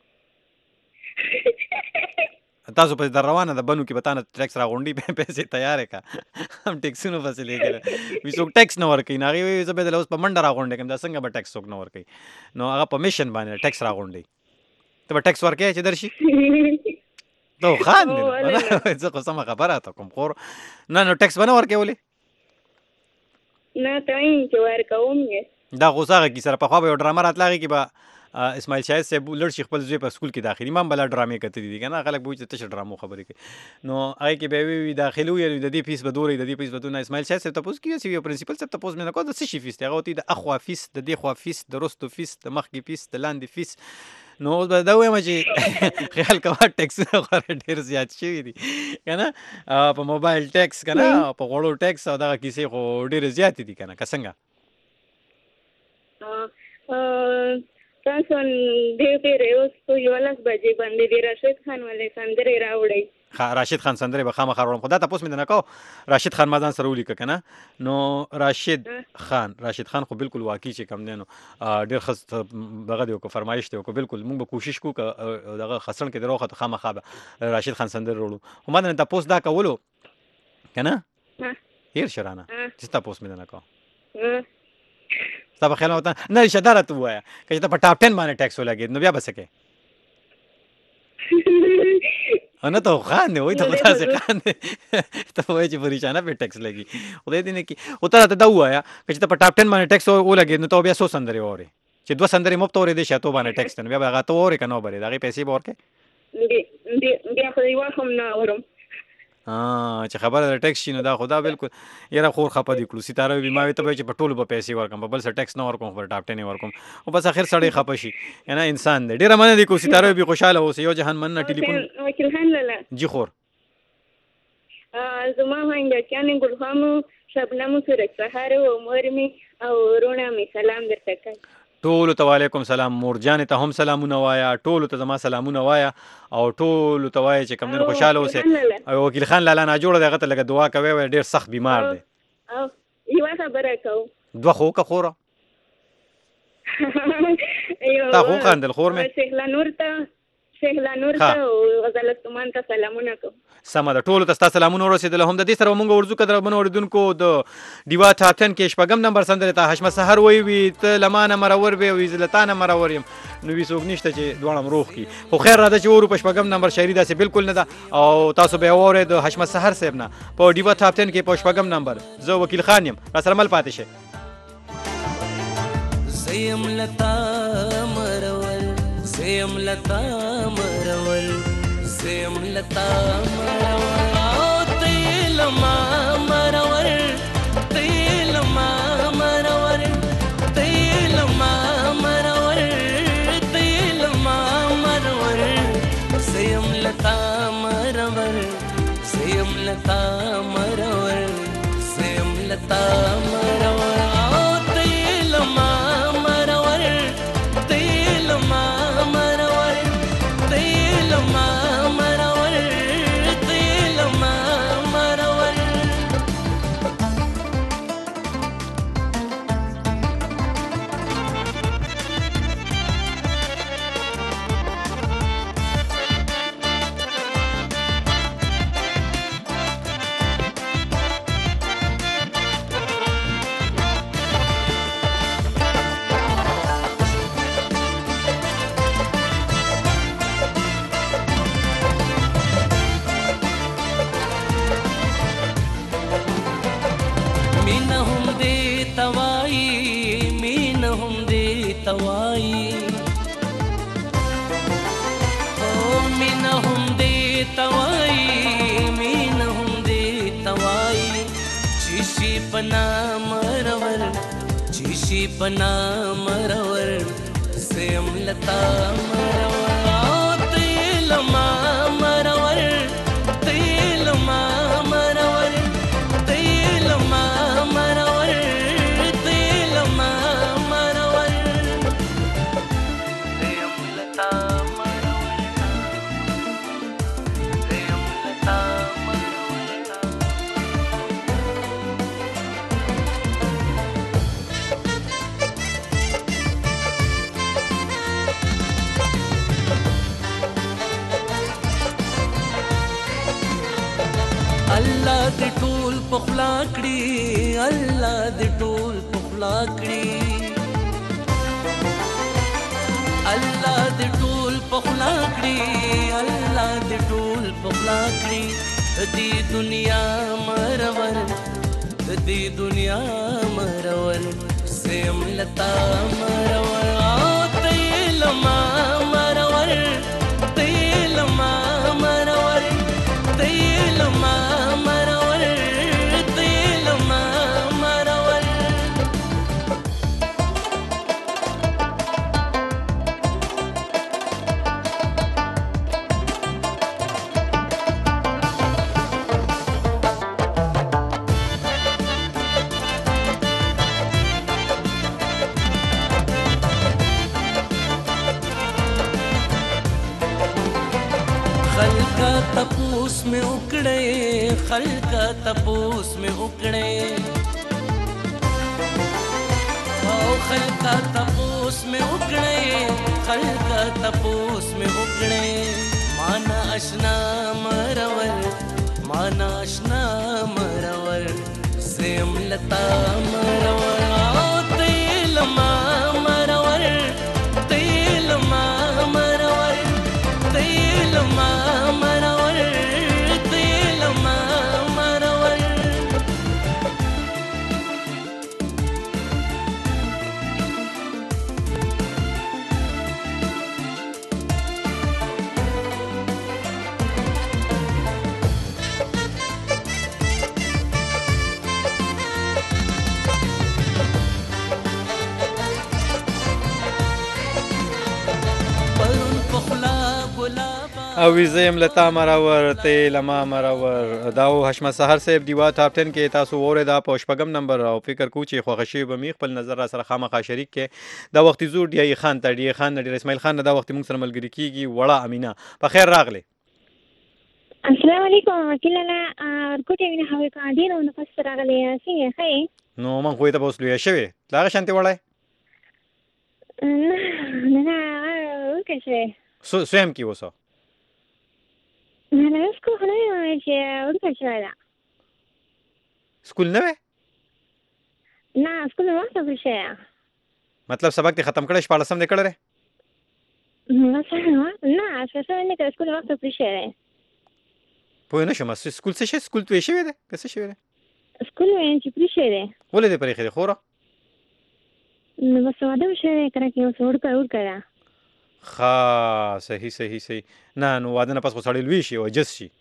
تاسو په در روانه د بنو کې به تا نه ټکس راغونډي پیسې تیارې که هم ټکسونو پسې لېږلی وي څوک ټکس نه ورکوي. نو هغې وایي زه به دله اوس په منډه راغونډې کړم دا څنګه به ټکس څوک نه ورکوي. نو هغه په میشن باندې ټکس راغونډوي. ته به ټکس ورکوې چې درشي؟ ته خو خاندې زه خو سمه خبره ته کوم خور. نه نو ټکس به نه ورکوې ولې؟ نه ته وایم چې ورکوم یې. دا خو څه هغه کیسه پخوا به یو ډرامه راتله هغې کې به اسماعیل شاهد صاحب لړ شي خپل زوی په سکول کې داخلي ما هم بلا ډرامې کتلي دي که نه خلک به وایي چې تشه ډرامو خبرې کوي. نو هغې کې به یې وي داخلي وویل د دې فیس به دوره د دې فیس به دونه. اسماعیل شاهد صاحب تپوس کېږي چې یو پرنسپل صاحب تپوس مې نه کوه د څه شي فیس دی؟ هغه ورته د اخوا فیس د دې خوا فیس د رستو فیس د مخکې فیس د لاندې فیس. نو اوس به دا ووایم چې خیال کوه ټکسونه خورا ډېر زیات شوي دي که نه په موبایل ټکس که نه په غوړو ټکس او دغه کیسې خو ډېرې زیاتې دي که نه که څنګه؟ تاسو ډېر ډېر اوس په یولس بجې باندې د راشد خان ولې سندرې راوړئ؟ راشد خان سندرې به خامخا راوړم. خو دا تپوس مې نه کوه راشد خان ما ځان سره ولیکه که نه؟ نو راشد خان راشد خان خو بالکل واقعي چې کوم دی نو ډېر ښه دغه دی وکړو فرمایش دی وکړو. بالکل موږ به کوشش کوو که دغه خسن کې د راوخته خامخا به راشد خان سندرې راوړو. خو ما نه تپوس دا کولو که نه هېر شه رانه چې تپوس مې نه کوه. ستا په خیال وطن نه ریشه دا راته ووایه که چې ته په ټاپ ټن باندې ټکس ولګېد نو بیا به څه کوې؟ نه ته خو خاندې وایي ته خو داسې خاندې ته وایې چې په ریشانه پې ټکس لګي خدای دې نه کړي. خو ته راته دا ووایه که چې ته په ټاپ ټن باندې ټکس ولګېد نو ته بیا څو سندرې واورې چې دوه سندرې مفت اورېدې شي اتو باندې ټکس ته نو بیا به هغه ته واورې که نه وبرې د هغې پیسې به ورکوې؟ بیا خو یوه هم نه اورم چې خبره د ټکس شي نو دا خو دا بالکل یاره خور خفه دي کړو. ستاره وي ما ته به چې په ټولو به پیسې ورکړم په بل څه ټکس نه ورکوم په ټاپ ټن یې ورکوم او بس اخر سړی خفه شي نه انسان دی. ډېره مننه دي کو ستاره وي خوشحاله اوسې. یو جهان مننه ټلیفون وکیل خان لاله جی خور زما هنګچیانې ګلخانو شبنمو سورج سهار او مور مې او وروڼه مې سلام درته کوي. ټولو ته وعلیکم سلام. مورجانې ته هم سلامونه وایه. ټولو ته زما سلامونه وایه او ټولو ته وایه چې کوم دین خوشحاله اوسئ. او وکیل خان لالا ناجوړه دی هغه ته لږه دعا کوئ وایه ډېر سخت بیمار دی. یوه خبره کوو دوه خو وکړه خوره تا خو خاندل خور مې شیخ لنور ته شیخ دانور ته او غزل استمان ته سلامونه کوم. سمه ده، ټولو ته ستا سلامونه ورسېدل. هم د دې سره مونږ ورځو که دربنو اورېدونکو د ډیوا ټاپ ټن کې شپږم نمبر سندرې ته حشمت سحر وایي وي ته له ما نه مرور وې وي زه له تا نه مرور یم، نو وي څوک نشته چې دواړه م روغ کړي. خو خیر راځه چې ورو په شپږم نمبر شاعري داسې بالکل نه ده او تاسو به یې واورئ د حشمت سحر صاحب نه په ډیوا ټاپ ټن کې په شپږم نمبر. زه وکیل خان یم، راسره مل پاتې شئ. زیم لتا مرول زیم لتا مرول زیم لتا مرول او تیل ما مرول تیل ما مرول تیل ما مرول تیل ما مرول زیم لتا مرول زیم لتا مرول زیم لتا مرول पना मरवर चीशी पना मरवर सेम लता मरवर तेल मा मरवर तेल मा मरवर तेल मा मरवर तेल मा मरवर सेम लता मरवर सेम लता الله دې ټول پخلا کړي الله دې ټول پخلا کړي الله دې ټول پخلا کړي الله دې ټول پخلا کړي دې دنیا مرور دې دنیا مرور سیم لتا مرور تیل ما مرور تیل ما مرور تیل ما तपूस में उकड़े खलका तपूस में उकड़े ओ खलका तपूस में उकड़े खलका तपूस में उकड़े माना अशना मरवर माना अशना मरवर सेम लता मरवर तेल मा मरवर तेल मा मरवर तेल मा او زیم لتا مرور تیل ما مرور دا او حشمت سحر صاحب دیوا ټاپ ټن کې تاسو وره دا په شپږم نمبر او فکر کو چې خوښ شي به می خپل نظر را سره خامخا شریک کې دا وخت زور دی خان ته دی خان ډیر اسماعیل خان دا وخت موږ سره ملګری کیږي وړه امینا په خیر راغله. السلام علیکم وکیل انا ورکوټه وینه هوی کا ډیر نو پس راغله څنګه ښه نو من خو ته اوس لوي شوی لاغه شانتي وړای نه نه اوکې شه سو سویم کې وسه نه سکول خو نه یم چې ورکړل شوی ده. سکول نه وی؟ نه سکول مې وخته پرې شوی ده. مطلب سبق دې ختم کړی شپاړسم دې کړی دی؟ نه شپاړسم نه کړی، سکول مې وخته پرې شوی دی. پوه نه شوم سکول څه شی سکول پرې شوی دی که څه شوی دی؟ سکول مې چې پرې شوی دی. ولې دې پرېښی دی خوره؟ نو بس واده مې شوی دی که نه کې اوس ورکړه ورکړه ده. ښه صحیح صحیح صحیح. نه نو واده نه پس خو سړی لوی شي او عجز شي.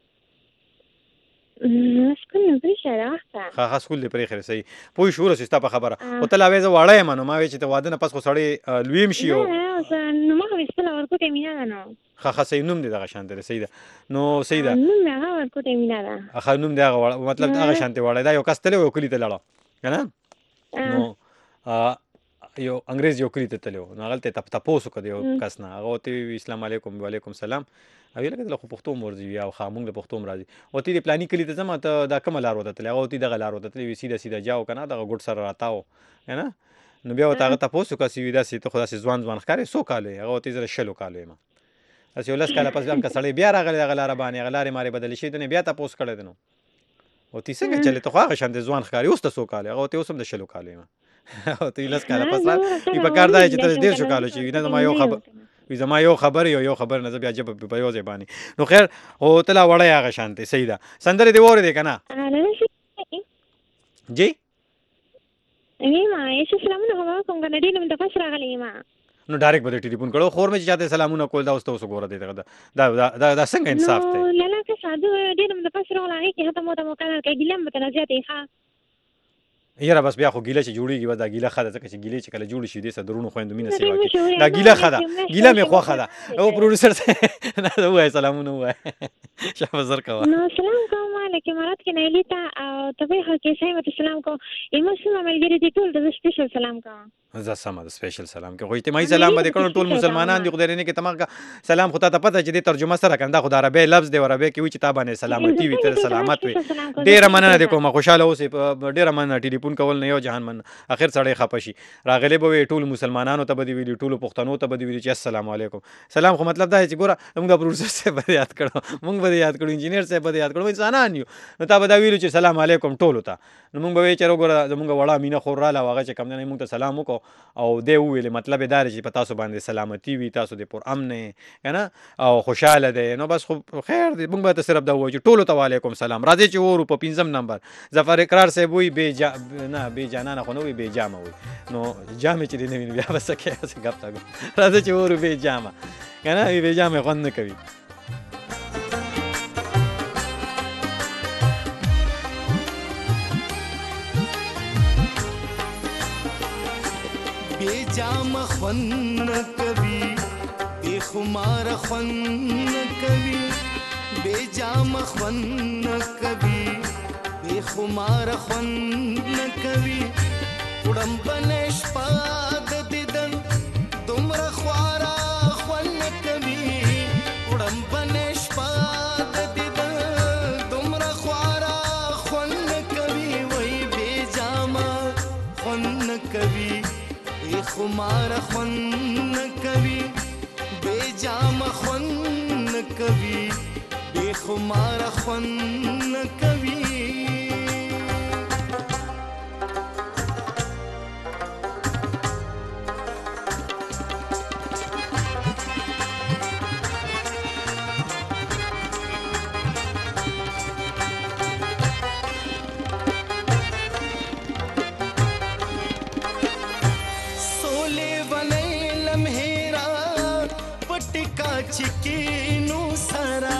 سکول مې پرېښی دی وخته. ښه ښه سکول دې پرېښی دی صحیح. پوه شو ورسې ستا په خبره. خو ته لا وایې زه واړه یم نو ما وایې چې ته واده نه پس خو سړی لوی هم شي. نه نه اوس نو ما خو ویستله ورکوټې مینه ده نو. ښه ښه صحیح نوم دې دغه شانتې دی صحیح ده. نو صحیح ده نوم مې هغه ورکوټې مینه ده. ښه نوم دې هغه مطلب هغه شانتې واړی دا یو کس تللی و یو کلي ته لاړه که نه نو یو انګریز یو کلي ته تللی و نو هغلته یې تپوس وکړه د یو کس نه هغه ورته وویل اسلام علیکم وعلیکم سلام او ویل لکه دله خو پښتو هم ورځي او ښه موږ د پښتو هم راځي ورته یې د پلاني کلي ته ځم ته دا کومه لار ورته تللی هغه ورته دغه لار ورته تللی وي سیده سیده جاو که نه دغه ګوټ سره راتاو که نه نو بیا ورته هغه تپوس وکړه چې وي داسې ته خو داسې ځوان ځوان ښکارې څو کالو یې هغه ورته یې زه د شلو کالو یم داسې یو لس کاله پس بیا هم که سړی بیا راغلی دغه لاره باندې هغه لارې مارې بدلې شوي دي بیا تپوس کړی دی نو ورته یې څنګه چلې ته خو هغه شانتې ځوان ښکارې اوس ته څو کالو هغه ورته اوس هم د شلو کالو یم ورته یې لس کاله پس را په کار دا چې ته دېرشو کالو چې وي نه زما یو خبر وي زما یو خبر یو یو خبر نه زه بیا جبه په یو ځای باندې نو خیر خو ته لا وړی هغه شانتې صحیح ده سندرې دې واورېدې که نه جی یم یې سلامونه خو به وکړم که نه ډېر مې د پس راغلی یم نو ډایرکټ به دې ټلیفون کړو خور مې چې چاته سلامونه کول دا اوس ته اوس وګوره دی دغه دا دا څنګه انصاف دی نو لالا که ساده ډېر مې د پس راغله هغې کې ختم وته موقع نه کوي ګیله هم به ته نه زیاته یې ښه یاره بس بیا خو ګیله چې جوړېږي بس دا ګیله ښه ده ځکه چې ګیلې چې کله جوړې شي دې سره درونو خویندو مینه سیوا کړي دا ګیله ښه ده ګیله مې خوښه ده او پروډوسر نه ووایه سلامونه ووایه شابه زر کوه نو سلام کوم لکه امارات کې نایلې ته او طبیعي خلک یې صحیح ورته سلام کوم زموږ څومره ملګري دي ټول د زه سپیشل سلام کوم زه سمه د سپیشل سلام کوم خو اجتماعي سلام به دې کړو ټول مسلمانان دي خدای رنې کې تمام سلام خو ته ته پته چې دې ترجمه سره کنده خو د عربی لفظ دی عربی کې وي چې تا باندې سلامتی وي ته سلامت وي ډېره مننه دې کوم خوشاله اوسې ډېره مننه ټلیفون کول نه یو جهان من اخر سړی خفه شي راغلی به وي ټول مسلمانانو ته به دې ویلي ټولو پښتنو ته به دې ویلي چې السلام علیکم سلام خو مطلب دا چې ګوره موږ د پروډوسر صاحب به یاد کړو موږ به یاد کړو انجینیر صاحب به یاد کړو انسانان یو نو تا به دا ویلو چې سلام علیکم ټولو ته نو موږ به وایو چې وګوره زموږ وړه مینه خور راله او هغه چې کوم دی موږ ته سلام وکړو او دی وویلې مطلب یې دا دی چې په تاسو باندې سلامتي وي تاسو دې پر امن یې که نه او خوشحاله دی نو بس خو خیر دی موږ به ته صرف دا ووایو چې ټولو ته وعلیکم سلام راځئ چې وورو په پنځم نمبر ظفر اقرار صاحب وایي بې جا نه بې جانانه خو نه وایي بې جامه وایي نو جامې چې دې نه ویني بیا به څه کوې هسې ګپ ته راځئ چې وورو بې جامه که نه بې جامې خوند نه کوي بے جام خون نہ کبھی بے خمار خون نہ کبھی بے جام خون نہ کبھی بے خمار خون نہ کبھی اڑم بنش پاد دیدن تمرا خوارا خون نہ کبھی اڑم بنش پاد دیدن تمرا خوارا خون نہ کبھی وہی بے جام خون نہ کبھی خمار خون نہ کبھی بے جام خون نہ کبھی بے خمار خون نہ کبھی चिकीनु सरा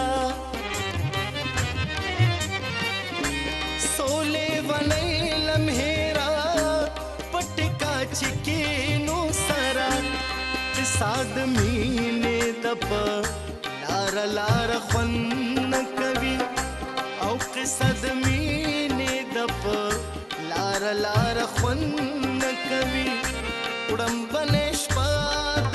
सोले वनै लम्हेरा पटका चिकीनु सरा साद मीने दप लार लार खन कवि औ किसद मीने दप लार लार खन कवि उड़म बनेश पाद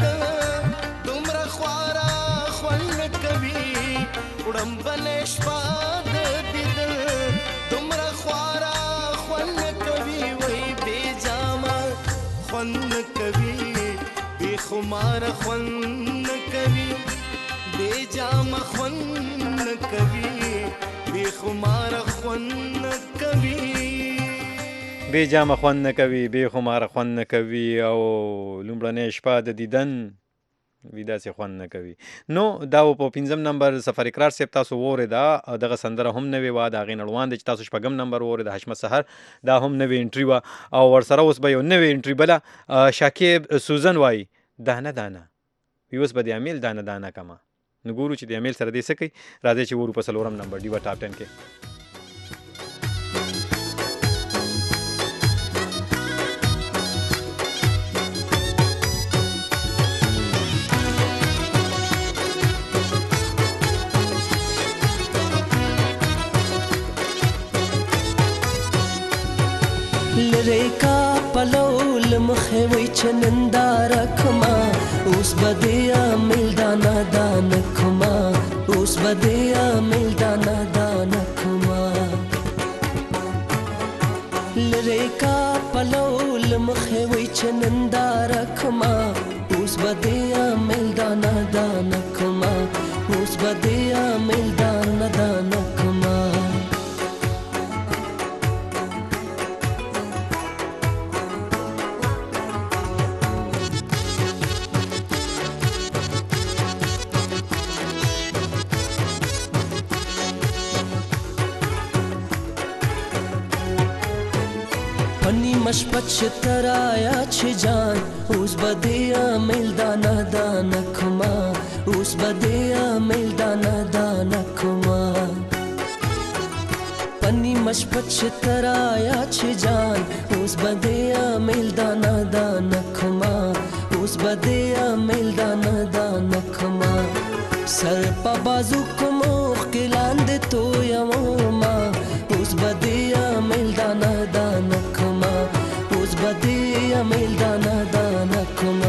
उड़म बनेश पाद दिदल तुमरा ख्वारा ख्वन कभी वही बेजामा ख्वन कभी बेखुमार ख्वन کوي بے جام خون کوي بے خمار خون کوي بې جامه خوند نه کوي بې خماره خوند نه کوي او لومړنۍ شپه د دیدن وي داسې خوند نه کوي. نو دا په پنځم نمبر سفر اقرار صاحب تاسو واورېده دغه سندره هم نوې وه د هغې نه اړوان دی چې تاسو شپږم نمبر واورېده حشمت سحر دا هم نوې انټري وه او ورسره اوس به یو نوې انټري بله شاکیب سوزن وایي دانه دانه وي اوس به د امیل دانه دانه کمه نو ګورو چې د امیل سره دې څه کوي راځئ چې ورو په څلورم نمبر ډیوه ټاپ ټن کې لریکا پلول مخې وی چنندار کما اوس بدیا مل دانا دان کما اوس بدیا مل دانا دان کما لریکا پلول مخې وی چنندار کما اوس بدیا مل دانا دان کما اوس بدیا مل دانا دان کما مشپچ ترایا چې جان اوس بدیا مل دانا دانا کما اوس بدیا مل دانا دانا کما پنی مشپچ ترایا چې جان اوس بدیا مل دانا دانا کما اوس بدیا مل دانا دانا کما سر په بازو کومخ کې لاندې تو یموما اوس بدیا مل دانا دانا کما بدیا میل دانا دانا کما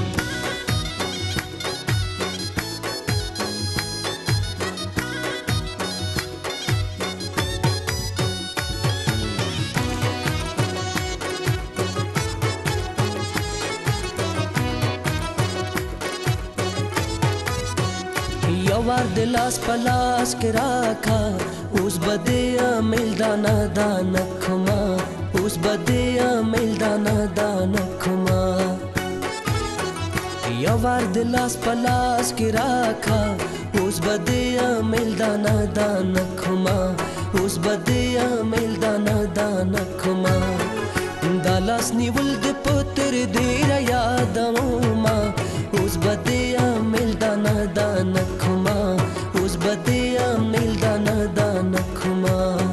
یوار دلاس پلاس کې راکا اوس بدیا میل دانا دانا کما اوس بدیا میل دانا دانا کما یوار دلاس پلاس کی راکا اوس بدیا میل دانا دانا کما اوس بدیا میل دانا دانا کما دالاس نیول د پتر دیر یادوما اوس بدیا میل دانا دانا کما اوس بدیا میل دانا دانا کما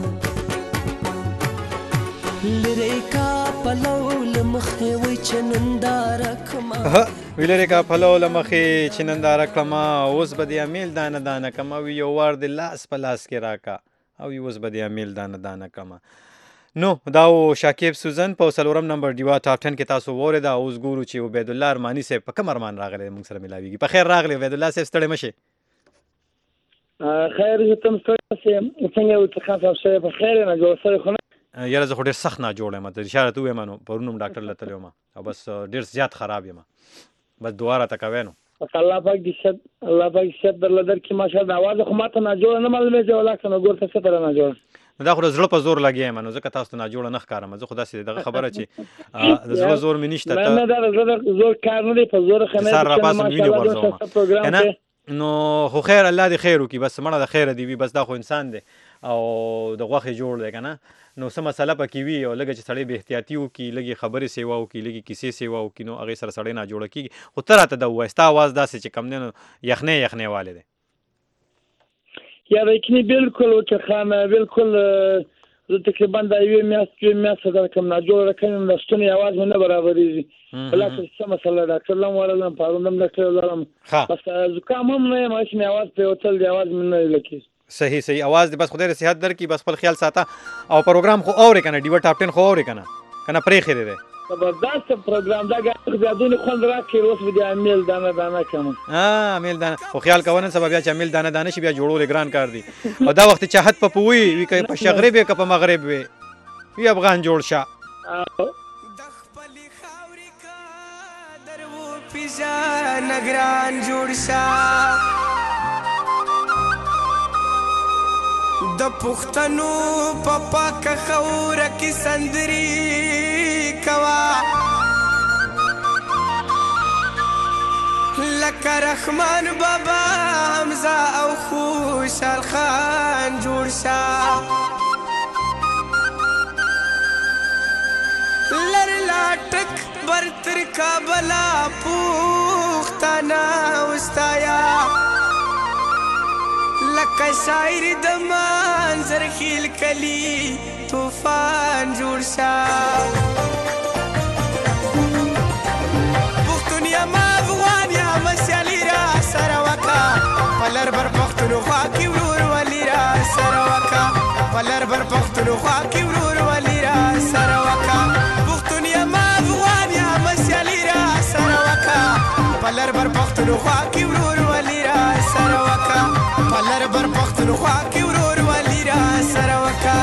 لریکا پلول مخې وی چنندار کما وی لریکا پلول مخې چنندار کما اوس به د امیل دانه دانه کما وی یو وار د لاس په لاس کې راکا او اوس به د امیل دانه دانه کما. نو دا شاکیب سوزن په څلورم نمبر ډیوا ټاپ ټن کې تاسو واورېده اوس ګورو چې عبید الله ارماني صاحب په کوم ارمان راغلی موږ سره ملاویږي. په خیر راغلی عبید الله صاحب ستړی مشئ. خیر زه تم ستړی یم څنګه ورته خاص اوسه په خیر نه جوړ سره خو یاره زه خو ډېر سخت نه جوړ یم ته اشاره ته ووایم نو پرون هم ډاکټر له تللی وم او بس ډېر زیات خراب یم بس دعا راته کوی نو الله پاک دې صحت الله پاک صحت درله درکړي ماشاءالله اواز خو ماته ناجوړه نه معلومېږي ولاکه نو ګور ته څه طرح ناجوړه نو دا خو د زړه په زور لګیا یم نو ځکه تاسو ته ناجوړه نه ښکارم زه خو داسې دغه خبره چې د زړه زور مې نشته نه نه دا د زړه زور کار نه دی په زور خو نه سر راپاسم وینې غورځوم نو خو خیر الله دې خیر وکړي بس مړه د خیره دې وي بس دا خو انسان دی او د غوښې جوړ دی که نه نو څه مسله پکې وي او لږه چې سړی بې احتیاطي وکړي لږې خبرې سیوا وکړي لږې کیسې سیوا وکړي نو هغې سره سړی ناجوړه کېږي خو ته راته دا ووایه ستا اواز داسې چې کم دی نو یخنۍ یخنۍ والی دی یا یقیني بالکل وکړه خانه بالکل زه تقریبا دا یوې میاشت یوې میاشت سره کوم ناجوړه کړم د ستوني اواز مې نه برابرېږي بلاکه څه مسله ډاکټر له هم ورغلم پرون هم ډاکټر ولرم بس زکام هم نه یم هسې مې اواز پرېوتل دی اواز مې نه لګېږي صحیح صحیح اواز دی بس خدای دې صحت درکړي بس خپل خیال ساته او پروګرام خو اورې که نه ډیوه ټاپ ټن خو اورې که نه که نه پرېښی دی دی زبردست پروګرام دا ګټه زیاتونه خوند راکړي اوس به د امیل دانه دانه کوم ها امیل دانه خو خیال کوه نن سبا بیا چې امیل دانه دانه شي بیا جوړول ګران کار دی او دا وخت چاحت په پوي وي که په شغرب وي که په مغرب وي وي افغان جوړ شه پیژان ګران جوړ شه د پښتنو په پاکه خوره کې سندري کوا لکه رحمان بابا حمزه او خوشحال خان جوړ شه لر لاټک برتر کابلا پوختانا وستایا لکه شاعر د منظر خیل کلی طوفان جوړ شه پښتون یم افغان یم سیالي را سره وکړه په لر بر پښتونخوا کې ورورولي را سره وکړه په لر بر پښتونخوا کې ورورولي را سره وکړه پښتون یم افغان یم سیالي را سره وکړه په لر بر پښتونخوا کې ورورولي را سره وکړه په لر بر پښتونخوا کې ورورولي را سره وکړه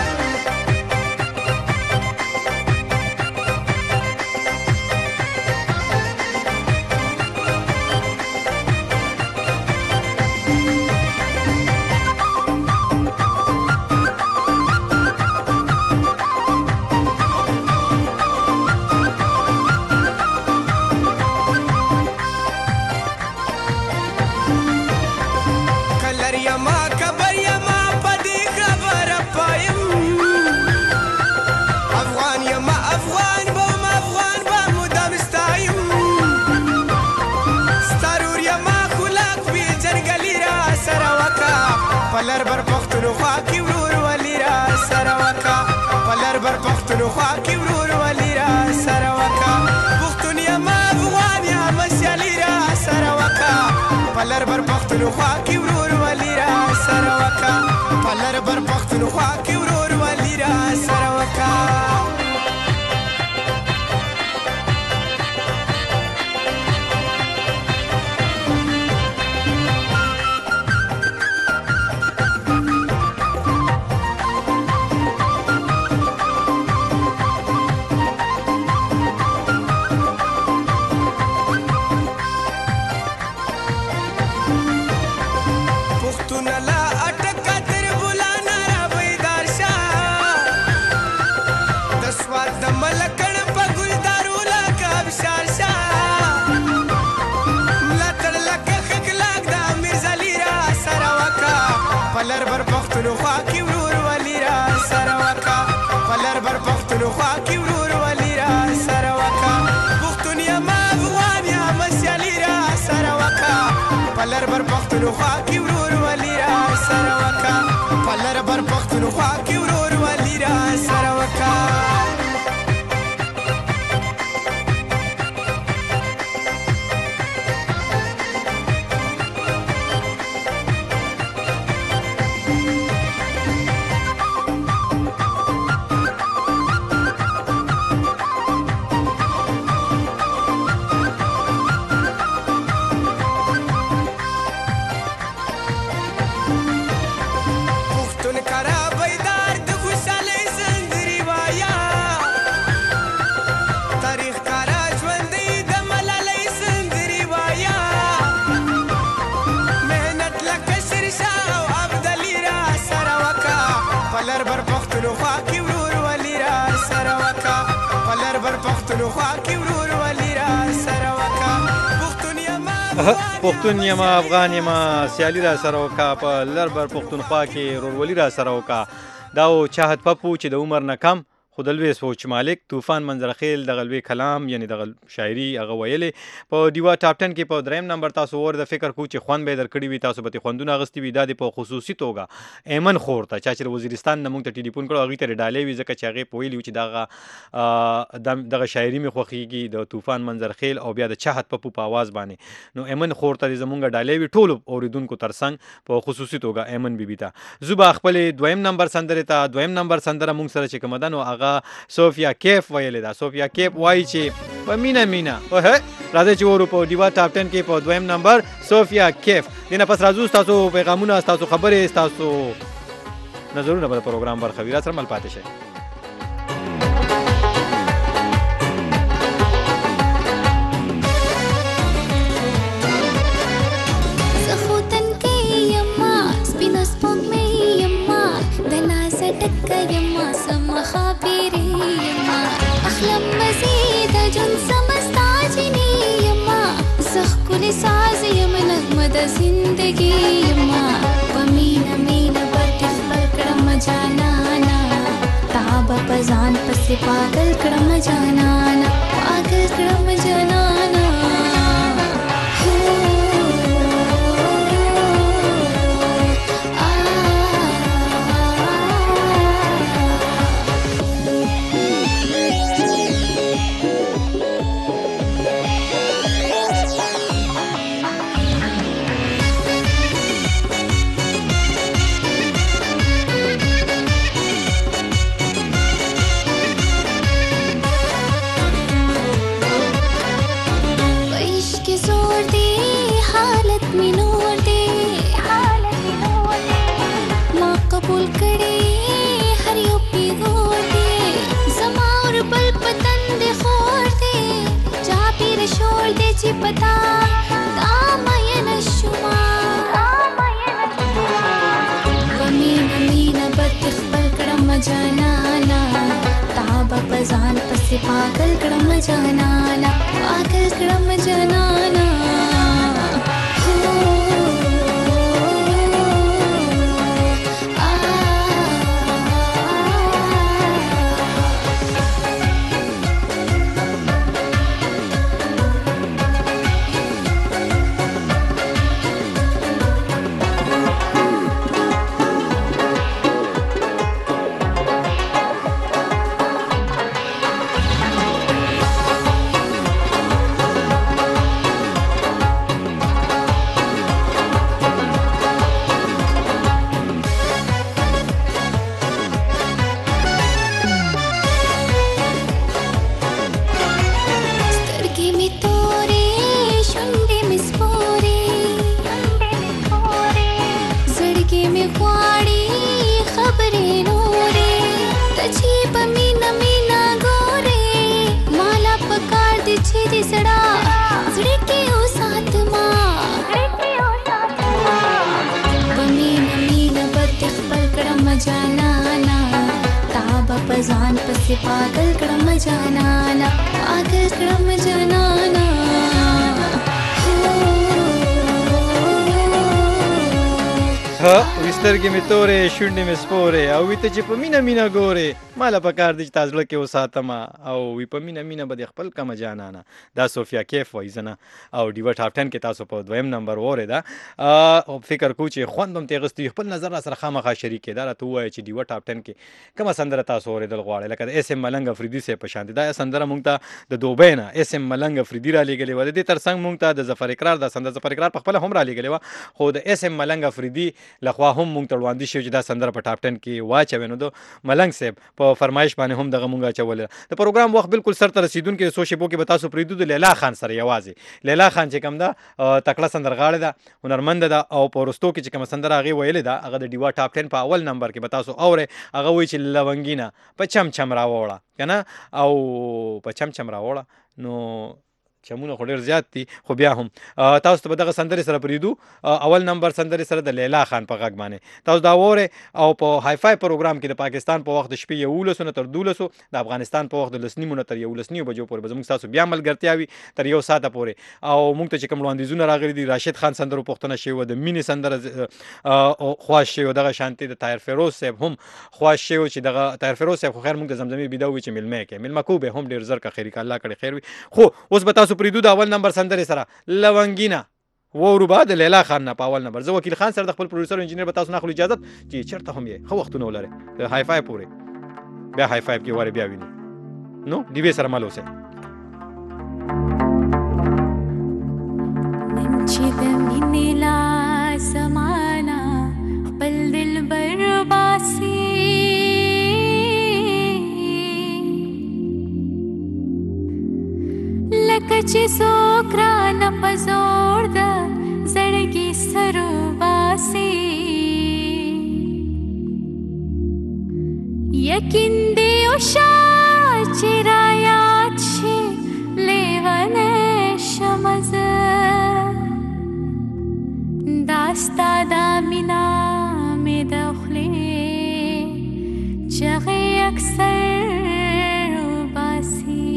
پلر بر پښتونخوا کې ورورولي را سره وکړه پلر بر پښتونخوا کې ورورولي را سره وکړه پښتون یم افغان یم سیالي را سره وکړه پلر بر پښتونخوا کې ورورولي را سره وکړه پلر بر پښتونخوا کې ورورولي را سره وکړه پلر بر پښتونخوا کې ورورولي را سره وکړه پلر بر پښتونخوا کې ورورولي را سره وکړه پښتون یم افغان یم سیالي را سره وکړه پلر بر پښتونخوا کې ورورولي را سره وکړه پلر بر پښتونخوا کې ورورولي را سره وکړه پلر بر پښتونخوا کې ورورولي را سره وکړه پلر بر پښتونخوا کې ورورولي را سره وکړه پښتون یم افغان یم سیالي را سره وکړه پلر بر پښتونخوا کې ورورولي را سره وکړه دا و چاهت پپو چې د عمر نه کم خو د لوی سوچ مالک طوفان منظرخیل دغه لوی کلام یعنی دغه شاعري هغه ویلې په دیوا ټاپ ټن کې په دریم نمبر تاسو ور د فکر کو چې خوند به درکړي وي تاسو به خوندونه اغستی وي دا د په خصوصي توګه ایمن خور ته چا چې وزیرستان نه مونږ ته ټلیفون کړو هغه ته ډالې وي ځکه چې هغه پویلی چې دغه دغه شاعري می خوخيږي د طوفان منظرخیل او بیا د چاهت پپو په आवाज باندې نو ایمن خور ته زمونږ ډالې وي ټول اوریدونکو ترڅنګ په خصوصي توګه ایمن بیبي ته زوبا خپل دویم نمبر سندره ته دویم نمبر سندره مونږ سره چې کومدان او هغه صوفیا کیف ویلې دا صوفیا کیف وایي چې په مینا مینا اوه راځي چې ورو په دیوا ټاپ ټن کې په دویم نمبر صوفیا کیف دینه پس راځو تاسو پیغامونه تاسو خبرې تاسو نظرونه په پروګرام برخه ویرا سره مل پاتې شي ډکه یما سمخا پیری یما اخلم مزید جن سمستا جنی یما زخ کل ساز یم نغمه د زندگی یما پمینا مینا بټ خپل کړم جانانا تاب پزان پس پاگل کړم جانانا پاگل کړم جانانا چې پتا دا مې نشما ومین مین بد خپل کړم جانانا تاب پزان پس پاگل کړم جانانا پاگل کړم جانانا ځان پسې پاگل کړم جانانا پاگل کړم جانانا ها وسترګې مې تورې شونډې مې سپورې او وي ته چې په مینه مینه ګورې ماله پکار دی چې تا زړه کې وساتمه او وي په مینه مینه به دې خپل کمه جانانا دا صوفیا کیف وایي زه نه او ډیوه ټاپ ټن کې تاسو په دویم نمبر واورېده او فکر کوو چې خوند به م ترې اخیستی وي خپل نظر را سره خامخا شریک کړې دا راته ووایه چې ډیوه ټاپ ټن کې کومه سندره تاسو اورېدل غواړئ لکه د ایس ایم ملنګ افریدي صاحب په شان دی دا سندره مونږ ته د دوبۍ نه ایس ایم ملنګ افریدي رالیږلې وه د دې تر څنګ مونږ ته د ظفر اقرار دا سندره ظفر اقرار په خپله هم رالیږلې وه خو د ایس ایم ملنګ افریدي لخوا هم مونږ ته وړاندې شوي چې دا سندره په ټاپ ټن کې واچوي نو د ملنګ صاحب په فرمایش باندې هم دغه مونږ اچولې د پروګرام وخت بالکل سر ته رسیدونکي د څو شیبو کې به تاسو پرېږدو د لیلا خان سره یوازې لیلا خان چې کوم ده تکړه سندرغاړې ده هنرمنده ده او په وروستو کې چې کومه سندره هغې ویلې ده هغه د ډیوا ټاپ ټن په اول نمبر کې به تاسو اورئ هغه وایي چې لونګینه په چم چم راوړه که نه او په چم چم راوړه نو چمونه خو ډېر زیات دي خو بیا هم تاسو ته به دغه سندرې سره پرېږدو اول نمبر سندرې سره د لیلا خان په غږ باندې تاسو دا واورئ او په های فای پروګرام کې د پاکستان په وخت د شپې یولسو نه تر دولسو د افغانستان په وخت د لس نیمو نه تر یولس نیمو بجو پورې به زموږ ستاسو بیا ملګرتیا وي تر یو ساعته پورې او موږ ته چې کوم وړاندیزونه راغلي دي راشد خان سندرو پوښتنه شوې وه د مینې سندره خواش شوې وه دغه شانتې د طاهر فیروز صاحب هم خواش شوی چې دغه طاهر فیروز صاحب خو خیر موږ د زمزمې بیده وي چې میلمه یې کوي میلمه کو به هم ډېر زر که خیري که الله کړې خیر وي خو اوس به تاسو پرېږدو د اول نمبر سندرې سره لونګینه وورو به د لیلا خان نه په اول نمبر زه وکیل خان سره د خپل پروډوسر او انجینر به تاسو نه اخلو اجازت چې چېرته هم یې ښه وختونه ولرئ د های فای پورې بیا های فایو کې وارې بیا ویني نو ډیوې سره مل اوسئ نن چې د مینې لا زمانه خپل دل برباسي لکه چې څوک رانه په زور د زړګي سرو باسي یقین دې وشه چې رایاد شي لیونی شمه زه دا ستا دا مینا مې د خولې چغې اکثر وباسي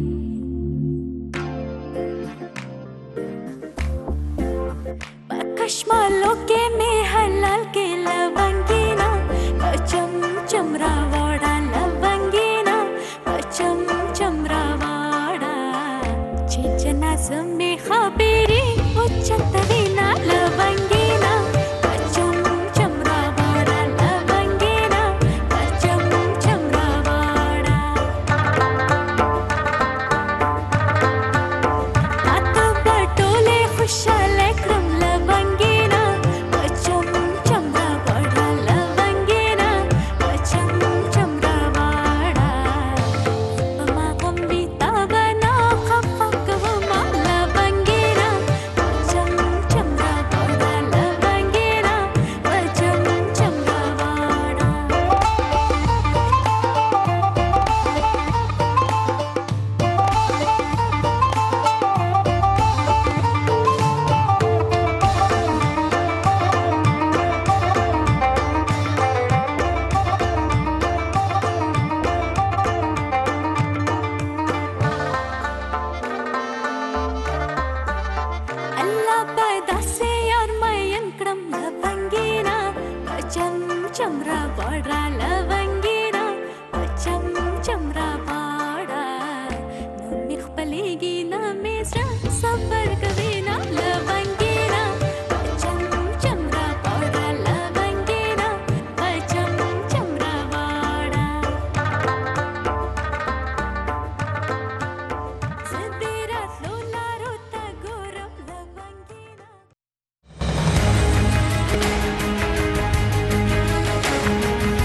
پکشمالو کې مې حلال کې لونګینا پچم چمرا واړه لونګینا پچم چمرا واړه چې جنازه مې خبرې او چتوینا لونګینا پچم چمرا واړه لونګینا پچم چمرا واړه اته بټوله خوشاله کړم لونګینا پچم چمرا واړه لونګینا پچم چمرا واړه ما غم بي تابنا خفا کوما لونګینا پچم چمرا واړه لونګینا پچم چمرا واړه الله پیدا سه یار مې انکړم لونګینا پچم چمرا واړه لونګینا